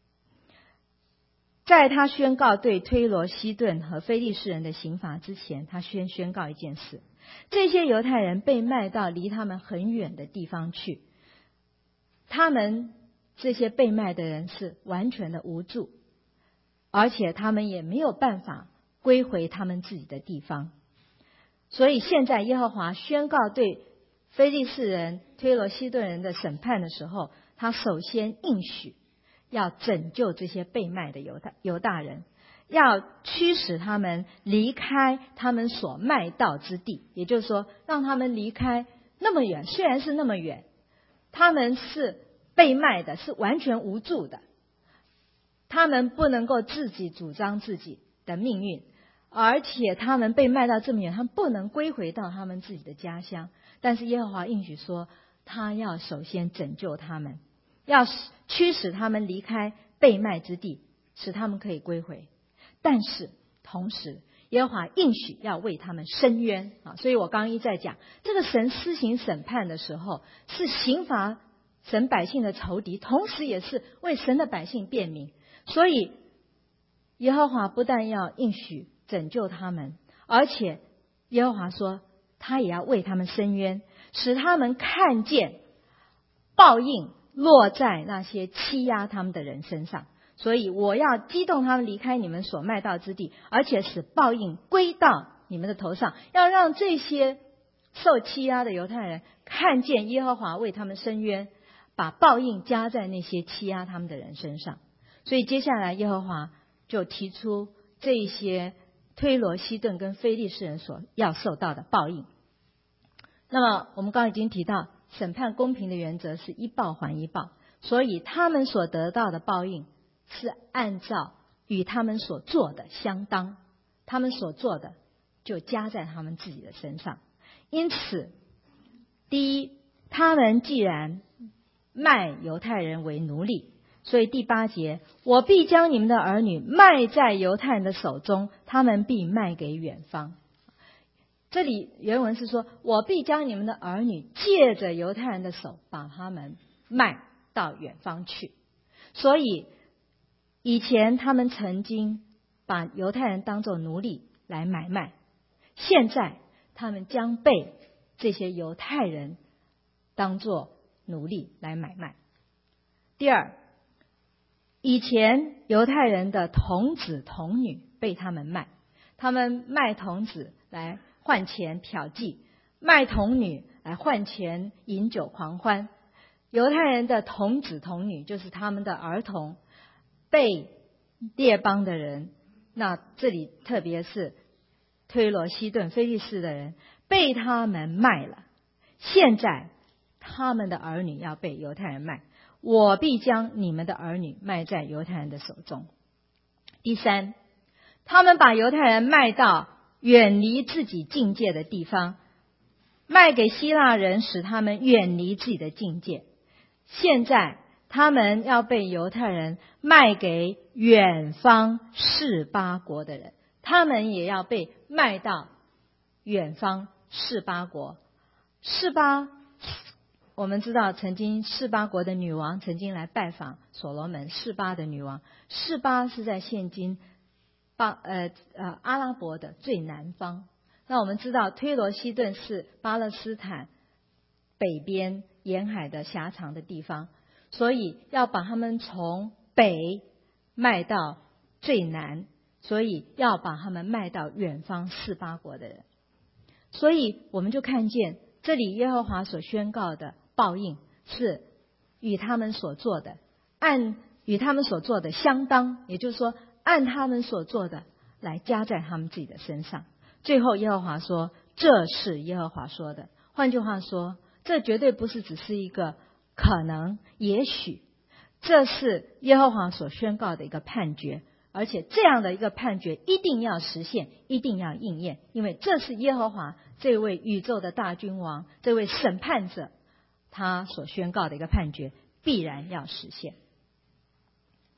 在他宣告对推罗、西顿和非利士人的刑罚之前，他先宣告一件事：这些犹太人被卖到离他们很远的地方去，他们这些被卖的人是完全的无助，而且他们也没有办法归回他们自己的地方。所以现在耶和华宣告对非利士人、推罗、西顿人的审判的时候，他首先应许要拯救这些被卖的犹大犹大人，要驱使他们离开他们所卖到之地，也就是说让他们离开那么远，虽然是那么远，他们是被卖的，是完全无助的，他们不能够自己主张自己的命运，而且他们被卖到这么远，他们不能归回到他们自己的家乡。但是耶和华应许说，他要首先拯救他们，要驱使他们离开被卖之地，使他们可以归回。但是同时耶和华应许要为他们伸冤啊！所以我刚刚一再讲，这个神施行审判的时候，是刑罚神百姓的仇敌，同时也是为神的百姓辩明。所以耶和华不但要应许拯救他们，而且耶和华说他也要为他们伸冤，使他们看见报应落在那些欺压他们的人身上。所以我要激动他们离开你们所卖到之地，而且使报应归到你们的头上，要让这些受欺压的犹太人看见耶和华为他们伸冤，把报应加在那些欺压他们的人身上。所以接下来耶和华就提出这些推罗、西顿跟非利士人所要受到的报应。那么我们刚刚已经提到，审判公平的原则是一报还一报，所以他们所得到的报应是按照与他们所做的相当，他们所做的就加在他们自己的身上。因此，第一，他们既然卖犹太人为奴隶，所以第八节，我必将你们的儿女卖在犹太人的手中，他们必卖给远方。这里原文是说，我必将你们的儿女借着犹太人的手把他们卖到远方去。所以以前他们曾经把犹太人当作奴隶来买卖，现在他们将被这些犹太人当作奴隶来买卖。第二，以前犹太人的童子童女被他们卖，他们卖童子来换钱嫖妓，卖童女来换钱饮酒狂欢。犹太人的童子童女就是他们的儿童，被列邦的人，那这里特别是推罗、西顿、非利士的人被他们卖了，现在他们的儿女要被犹太人卖，我必将你们的儿女卖在犹太人的手中。第三，他们把犹太人卖到远离自己境界的地方，卖给希腊人，使他们远离自己的境界。现在他们要被犹太人卖给远方示巴国的人，他们也要被卖到远方示巴国。示巴，我们知道曾经示巴国的女王曾经来拜访所罗门，示巴的女王，示巴是在现今巴呃呃阿拉伯的最南方。那我们知道推罗西顿是巴勒斯坦北边沿海的狭长的地方，所以要把他们从北卖到最南，所以要把他们卖到远方示巴国的人。所以我们就看见这里耶和华所宣告的报应是与他们所做的按与他们所做的相当，也就是说按他们所做的来加在他们自己的身上。最后耶和华说，这是耶和华说的。换句话说，这绝对不是只是一个可能也许，这是耶和华所宣告的一个判决，而且这样的一个判决一定要实现，一定要应验，因为这是耶和华这位宇宙的大君王，这位审判者，他所宣告的一个判决必然要实现。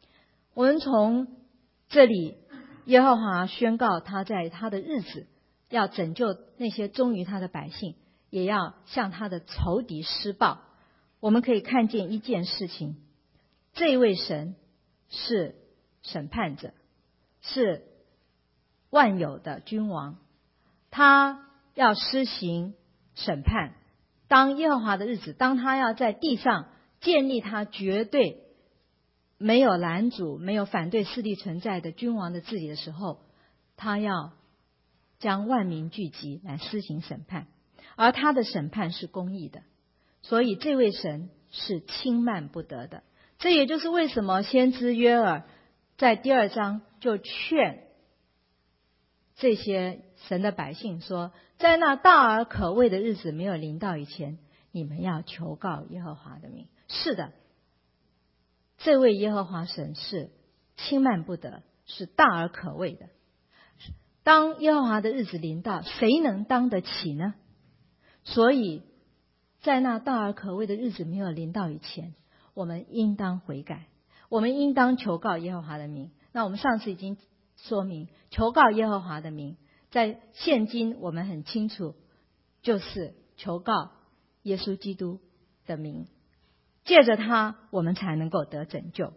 我们从这里耶和华宣告他在他的日子要拯救那些忠于他的百姓，也要向他的仇敌施报。我们可以看见一件事情，这位神是审判者，是万有的君王，他要施行审判。当耶和华的日子，当他要在地上建立他绝对没有拦阻、没有反对势力存在的君王的治理的时候，他要将万民聚集来施行审判，而他的审判是公义的，所以这位神是轻慢不得的。这也就是为什么先知约珥在第二章就劝这些神的百姓说，在那大而可畏的日子没有临到以前，你们要求告耶和华的名。是的，这位耶和华神是轻慢不得，是大而可畏的。当耶和华的日子临到，谁能当得起呢？所以在那大而可畏的日子没有临到以前，我们应当悔改，我们应当求告耶和华的名。那我们上次已经说明，求告耶和华的名在现今我们很清楚，就是求告耶稣基督的名，借着他我们才能够得拯救。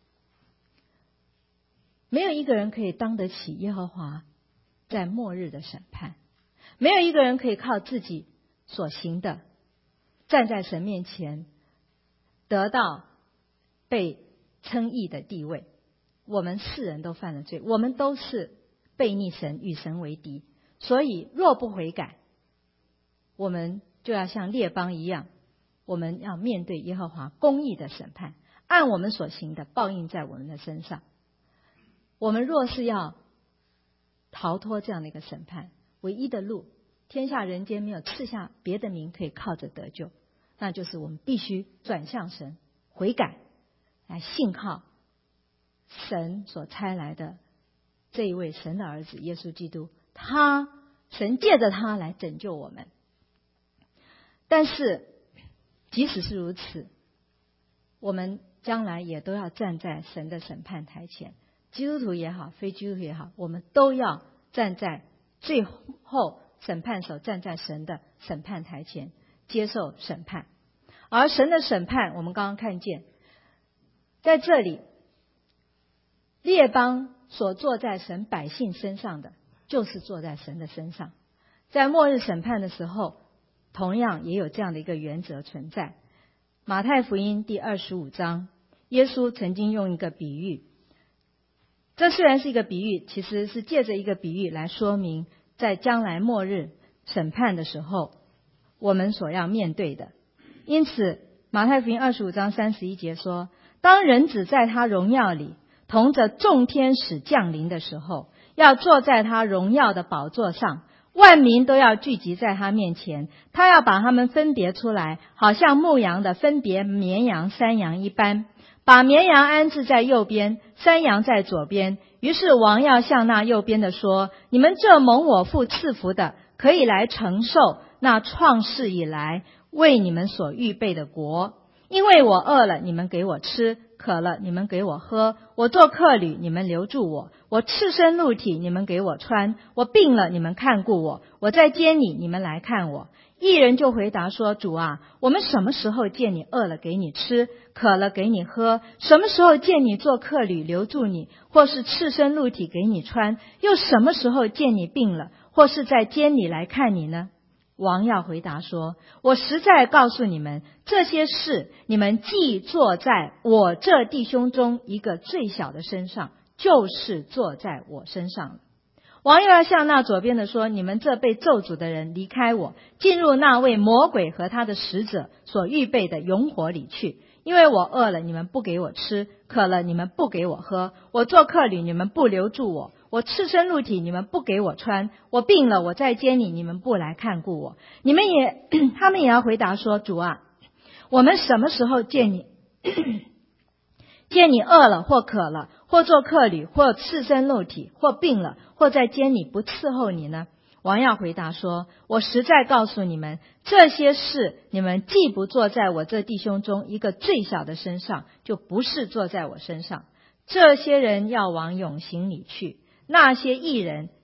没有一个人可以当得起耶和华在末日的审判，没有一个人可以靠自己所行的站在神面前得到被称义的地位。我们世人都犯了罪，我们都是悖逆神，与神为敌，所以若不悔改，我们就要像列邦一样，我们要面对耶和华公义的审判，按我们所行的报应在我们的身上。我们若是要逃脱这样的一个审判，唯一的路，天下人间没有赐下别的名可以靠着得救，那就是我们必须转向神，悔改，来信靠神所差来的这一位神的儿子耶稣基督，他神借着他来拯救我们。但是即使是如此，我们将来也都要站在神的审判台前，基督徒也好，非基督徒也好，我们都要站在最后审判手，站在神的审判台前接受审判。而神的审判我们刚刚看见，在这里列邦所坐在神百姓身上的，就是坐在神的身上。在末日审判的时候，同样也有这样的一个原则存在。马太福音第二十五章，耶稣曾经用一个比喻，这虽然是一个比喻，其实是借着一个比喻来说明在将来末日审判的时候我们所要面对的。因此马太福音二十五章三十一节说，当人子在他荣耀里同着众天使降临的时候，要坐在他荣耀的宝座上，万民都要聚集在他面前，他要把他们分别出来，好像牧羊的分别绵羊山羊一般，把绵羊安置在右边，山羊在左边。于是王要向那右边的说，你们这蒙我父赐福的，可以来承受那创世以来为你们所预备的国。因为我饿了，你们给我吃；渴了，你们给我喝；我做客旅，你们留住我；我赤身露体，你们给我穿；我病了，你们看顾我；我在监里，你们来看我。义人就回答说，主啊，我们什么时候见你饿了给你吃，渴了给你喝？什么时候见你做客旅留住你，或是赤身露体给你穿？又什么时候见你病了，或是在监里来看你呢？王要回答说，我实在告诉你们，这些事你们既做在我这弟兄中一个最小的身上，就是做在我身上了。王又要向那左边的说，你们这被咒诅的人，离开我，进入那位魔鬼和他的使者所预备的永火里去。因为我饿了，你们不给我吃；渴了，你们不给我喝；我做客旅，你们不留住我；我赤身露体，你们不给我穿；我病了，我在监里，你们不来看顾我。你们也他们也要回答说，主啊，我们什么时候见你见你饿了或渴了，或做客旅，或赤身露体，或病了，或在监里不伺候你呢？王要回答说，我实在告诉你们，这些事你们既不坐在我这弟兄中一个最小的身上，就不是坐在我身上。这些人要往永刑里去，那些义人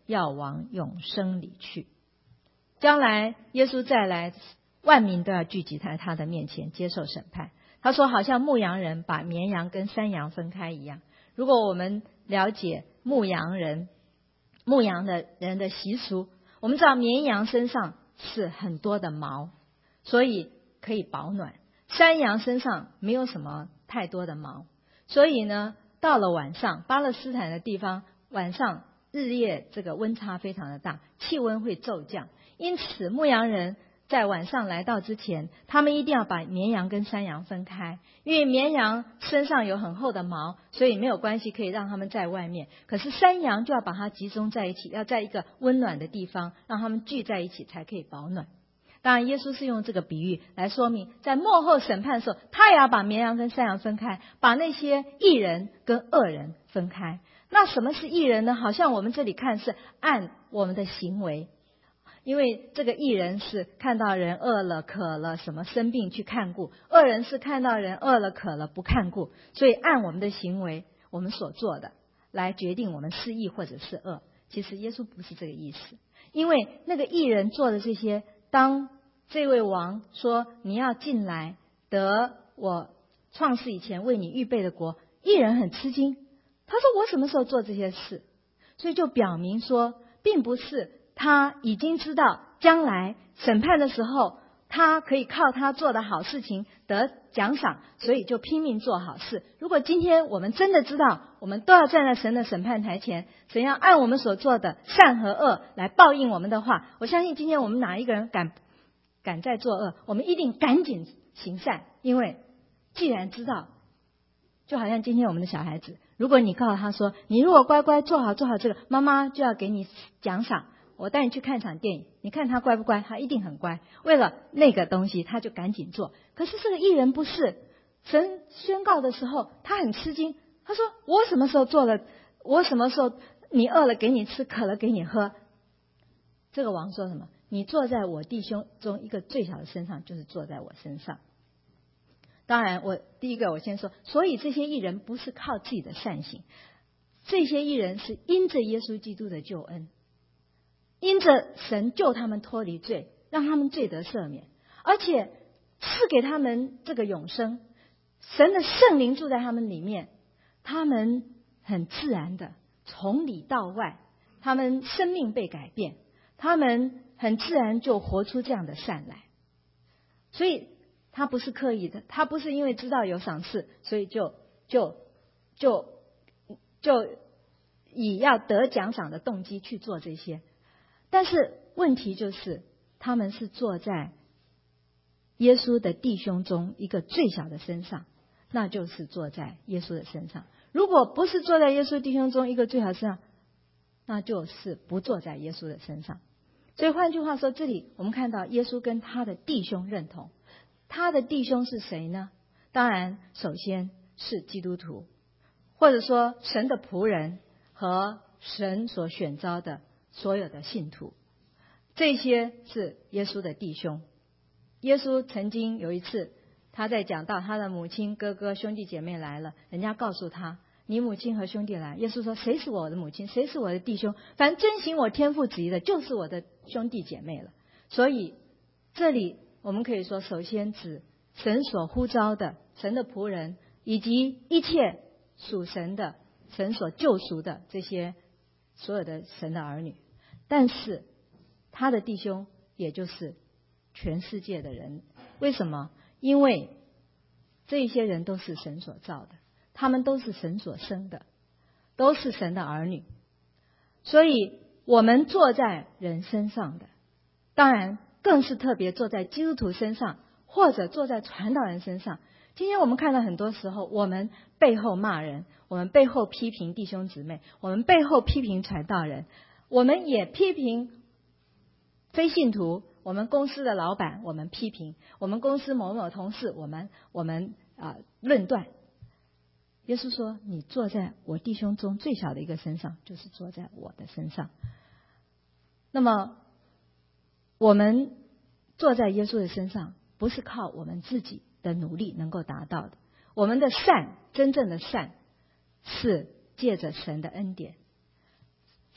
要往永生里去。将来耶稣再来，万民都要聚集在他的面前接受审判。他说好像牧羊人把绵羊跟山羊分开一样。如果我们了解牧羊人牧羊的人的习俗，我们知道绵羊身上是很多的毛，所以可以保暖。山羊身上没有什么太多的毛，所以呢，到了晚上，巴勒斯坦的地方晚上日夜这个温差非常的大，气温会骤降，因此牧羊人在晚上来到之前，他们一定要把绵羊跟山羊分开，因为绵羊身上有很厚的毛，所以没有关系，可以让他们在外面。可是山羊就要把它集中在一起，要在一个温暖的地方，让他们聚在一起才可以保暖。当然耶稣是用这个比喻来说明，在末后审判的时候，他也要把绵羊跟山羊分开，把那些义人跟恶人分开。那什么是义人呢？好像我们这里看是按我们的行为，因为这个义人是看到人饿了渴了什么生病去看顾，恶人是看到人饿了渴了不看顾，所以按我们的行为我们所做的来决定我们是义或者是恶。其实耶稣不是这个意思，因为那个义人做的这些，当这位王说你要进来得我创世以前为你预备的国，义人很吃惊，他说我什么时候做这些事？所以就表明说，并不是他已经知道将来审判的时候他可以靠他做的好事情得奖赏，所以就拼命做好事。如果今天我们真的知道我们都要站在神的审判台前，神要按我们所做的善和恶来报应我们的话，我相信今天我们哪一个人敢敢再作恶，我们一定赶紧行善。因为既然知道，就好像今天我们的小孩子，如果你告诉他说你如果乖乖做好做好这个，妈妈就要给你奖赏，我带你去看场电影，你看他乖不乖？他一定很乖，为了那个东西他就赶紧做。可是这个义人不是，神宣告的时候他很吃惊，他说我什么时候做了，我什么时候你饿了给你吃，渴了给你喝。这个王说什么？你坐在我弟兄中一个最小的身上，就是坐在我身上。当然我第一个我先说，所以这些义人不是靠自己的善行，这些义人是因着耶稣基督的救恩，因着神救他们脱离罪，让他们罪得赦免，而且赐给他们这个永生，神的圣灵住在他们里面，他们很自然的从里到外，他们生命被改变，他们很自然就活出这样的善来。所以他不是刻意的，他不是因为知道有赏赐，所以就就就就以要得奖赏的动机去做这些。但是问题就是，他们是坐在耶稣的弟兄中一个最小的身上，那就是坐在耶稣的身上。如果不是坐在耶稣弟兄中一个最小的身上，那就是不坐在耶稣的身上。所以换句话说，这里我们看到耶稣跟他的弟兄认同。他的弟兄是谁呢？当然首先是基督徒，或者说神的仆人和神所选召的所有的信徒，这些是耶稣的弟兄。耶稣曾经有一次他在讲到他的母亲哥哥兄弟姐妹来了，人家告诉他你母亲和兄弟来，耶稣说谁是我的母亲，谁是我的弟兄，反正遵行我天父旨意的就是我的兄弟姐妹了。所以这里我们可以说，首先指神所呼召的神的仆人，以及一切属神的神所救赎的这些所有的神的儿女。但是他的弟兄也就是全世界的人。为什么？因为这些人都是神所造的，他们都是神所生的，都是神的儿女。所以我们坐在人身上的，当然更是特别坐在基督徒身上，或者坐在传道人身上。今天我们看到很多时候，我们背后骂人，我们背后批评弟兄姊妹，我们背后批评传道人，我们也批评非信徒，我们公司的老板，我们批评我们公司某某同事，我们我们啊、呃、论断。耶稣说你坐在我弟兄中最小的一个身上，就是坐在我的身上。那么我们坐在耶稣的身上，不是靠我们自己的努力能够达到的。我们的善，真正的善，是借着神的恩典。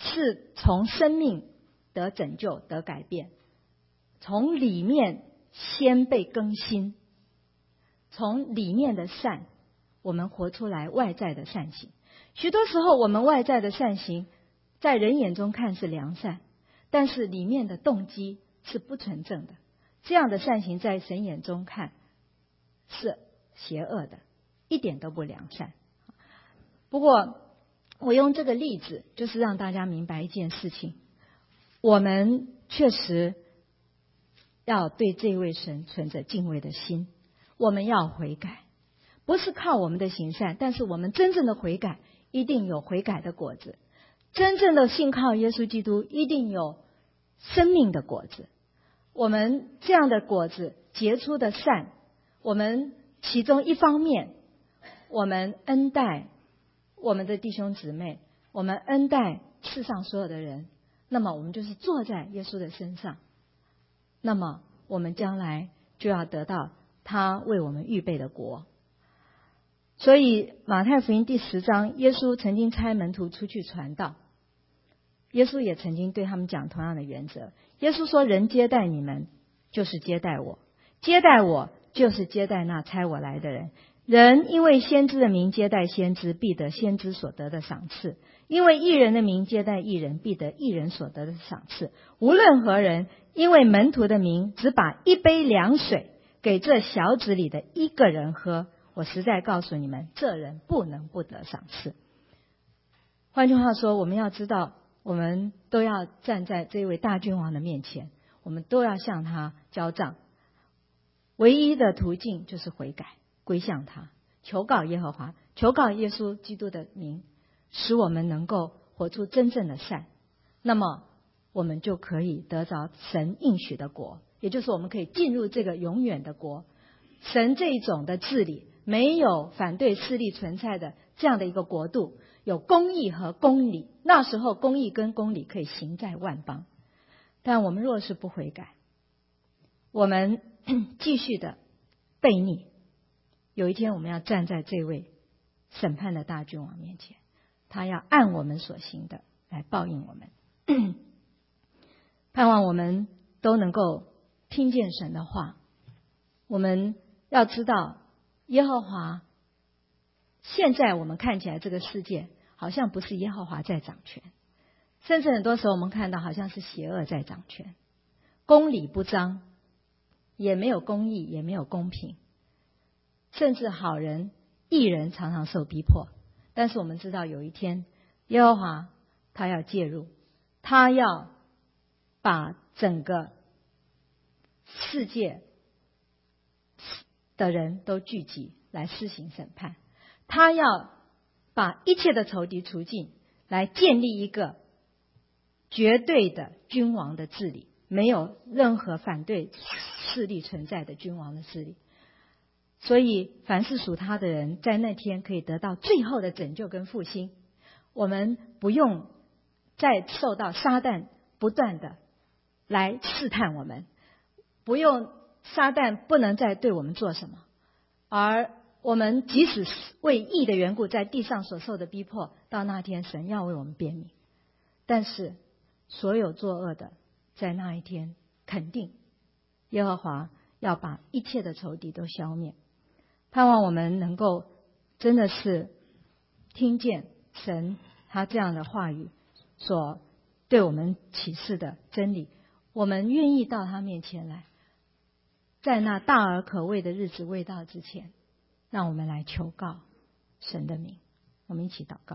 是从生命得拯救得改变，从里面先被更新，从里面的善我们活出来外在的善行。许多时候我们外在的善行在人眼中看是良善，但是里面的动机是不纯正的，这样的善行在神眼中看是邪恶的，一点都不良善。不过我用这个例子就是让大家明白一件事情，我们确实要对这位神存着敬畏的心，我们要悔改，不是靠我们的行善，但是我们真正的悔改一定有悔改的果子，真正的信靠耶稣基督一定有生命的果子。我们这样的果子结出的善，我们其中一方面我们恩待我们的弟兄姊妹，我们恩待世上所有的人，那么我们就是坐在耶稣的身上，那么我们将来就要得到他为我们预备的国。所以马太福音第十章，耶稣曾经差门徒出去传道，耶稣也曾经对他们讲同样的原则。耶稣说，人接待你们就是接待我，接待我就是接待那差我来的人。人因为先知的名接待先知，必得先知所得的赏赐；因为义人的名接待义人，必得义人所得的赏赐。无论何人因为门徒的名只把一杯凉水给这小子里的一个人喝，我实在告诉你们，这人不能不得赏赐。换句话说，我们要知道，我们都要站在这位大君王的面前，我们都要向他交账。唯一的途径就是悔改，归向他，求告耶和华，求告耶稣基督的名，使我们能够活出真正的善，那么我们就可以得着神应许的国，也就是我们可以进入这个永远的国。神这种的治理，没有反对势力存在的这样的一个国度，有公义和公理，那时候公义跟公理可以行在万邦。但我们若是不悔改，我们继续的悖逆，有一天我们要站在这位审判的大君王面前，他要按我们所行的来报应我们。盼望我们都能够听见神的话。我们要知道，耶和华现在我们看起来这个世界好像不是耶和华在掌权，甚至很多时候我们看到好像是邪恶在掌权，公理不彰，也没有公义，也没有公平，甚至好人义人常常受逼迫。但是我们知道有一天耶和华他要介入，他要把整个世界的人都聚集来施行审判，他要把一切的仇敌除尽，来建立一个绝对的君王的治理，没有任何反对势力存在的君王的势力。所以凡是属他的人，在那天可以得到最后的拯救跟复兴。我们不用再受到撒旦不断的来试探我们，不用撒旦不能再对我们做什么，而我们即使为义的缘故在地上所受的逼迫，到那天神要为我们辩明。但是所有作恶的，在那一天肯定耶和华要把一切的仇敌都消灭。盼望我们能够真的是听见神他这样的话语所对我们启示的真理，我们愿意到他面前来，在那大而可畏的日子未到之前，让我们来求告神的名。我们一起祷告。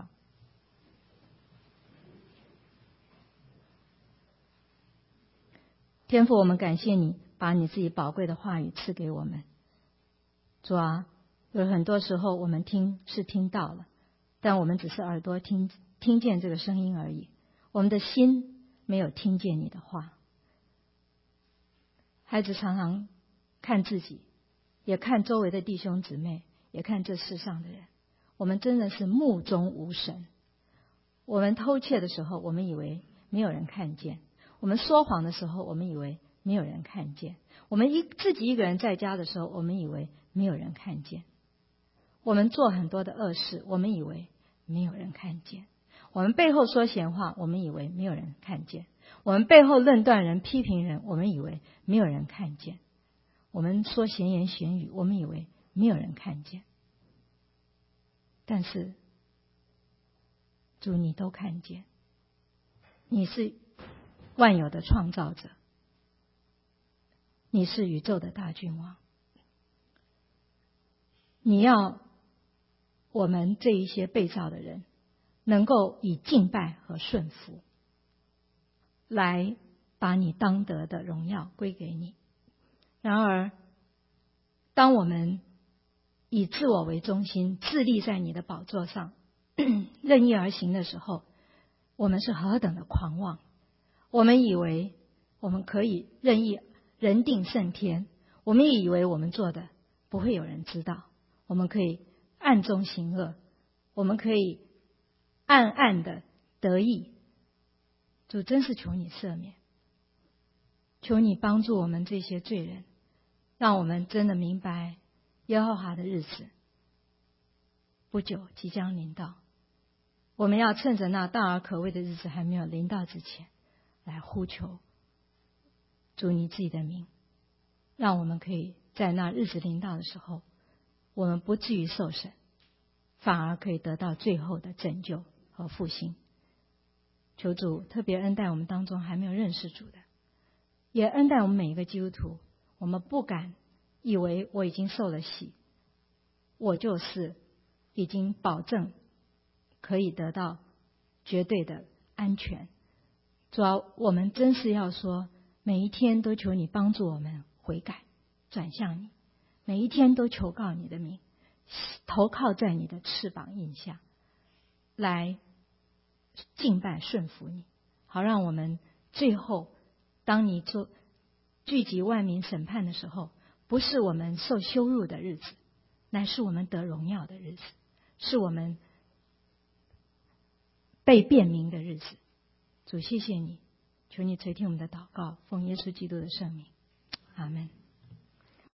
天父，我们感谢你把你自己宝贵的话语赐给我们。主啊，有很多时候我们听是听到了，但我们只是耳朵听听见这个声音而已，我们的心没有听见你的话。孩子常常看自己，也看周围的弟兄姊妹，也看这世上的人，我们真的是目中无神。我们偷窃的时候，我们以为没有人看见；我们说谎的时候，我们以为没有人看见；我们一自己一个人在家的时候，我们以为没有人看见；我们做很多的恶事，我们以为没有人看见； 我们背后说闲话，我们以为没有人看见；我们背后论断人、批评人，我们以为没有人看见；我们说闲言闲语，我们以为没有人看见。但是主，你都看见，你是万有的创造者，你是宇宙的大君王。你要我们这一些被造的人能够以敬拜和顺服来把你当得的荣耀归给你。然而当我们以自我为中心，自立在你的宝座上任意而行的时候，我们是何等的狂妄。我们以为我们可以任意人定胜天，我们也以为我们做的不会有人知道，我们可以暗中行恶，我们可以暗暗的得意。主，真是求你赦免，求你帮助我们这些罪人，让我们真的明白耶和华的日子不久即将临到。我们要趁着那大而可畏的日子还没有临到之前，来呼求主你自己的名，让我们可以在那日子临到的时候，我们不至于受审，反而可以得到最后的拯救和复兴。求主特别恩待我们当中还没有认识主的，也恩待我们每一个基督徒。我们不敢以为我已经受了洗，我就是已经保证可以得到绝对的安全。主要我们真是要说，每一天都求你帮助我们悔改转向你，每一天都求告你的名，投靠在你的翅膀印下，来敬拜顺服你，好让我们最后当你做聚集万民审判的时候，不是我们受羞辱的日子，乃是我们得荣耀的日子，是我们被辨明的日子。主，谢谢你，求你垂听我们的祷告，奉耶稣基督的圣名，阿们。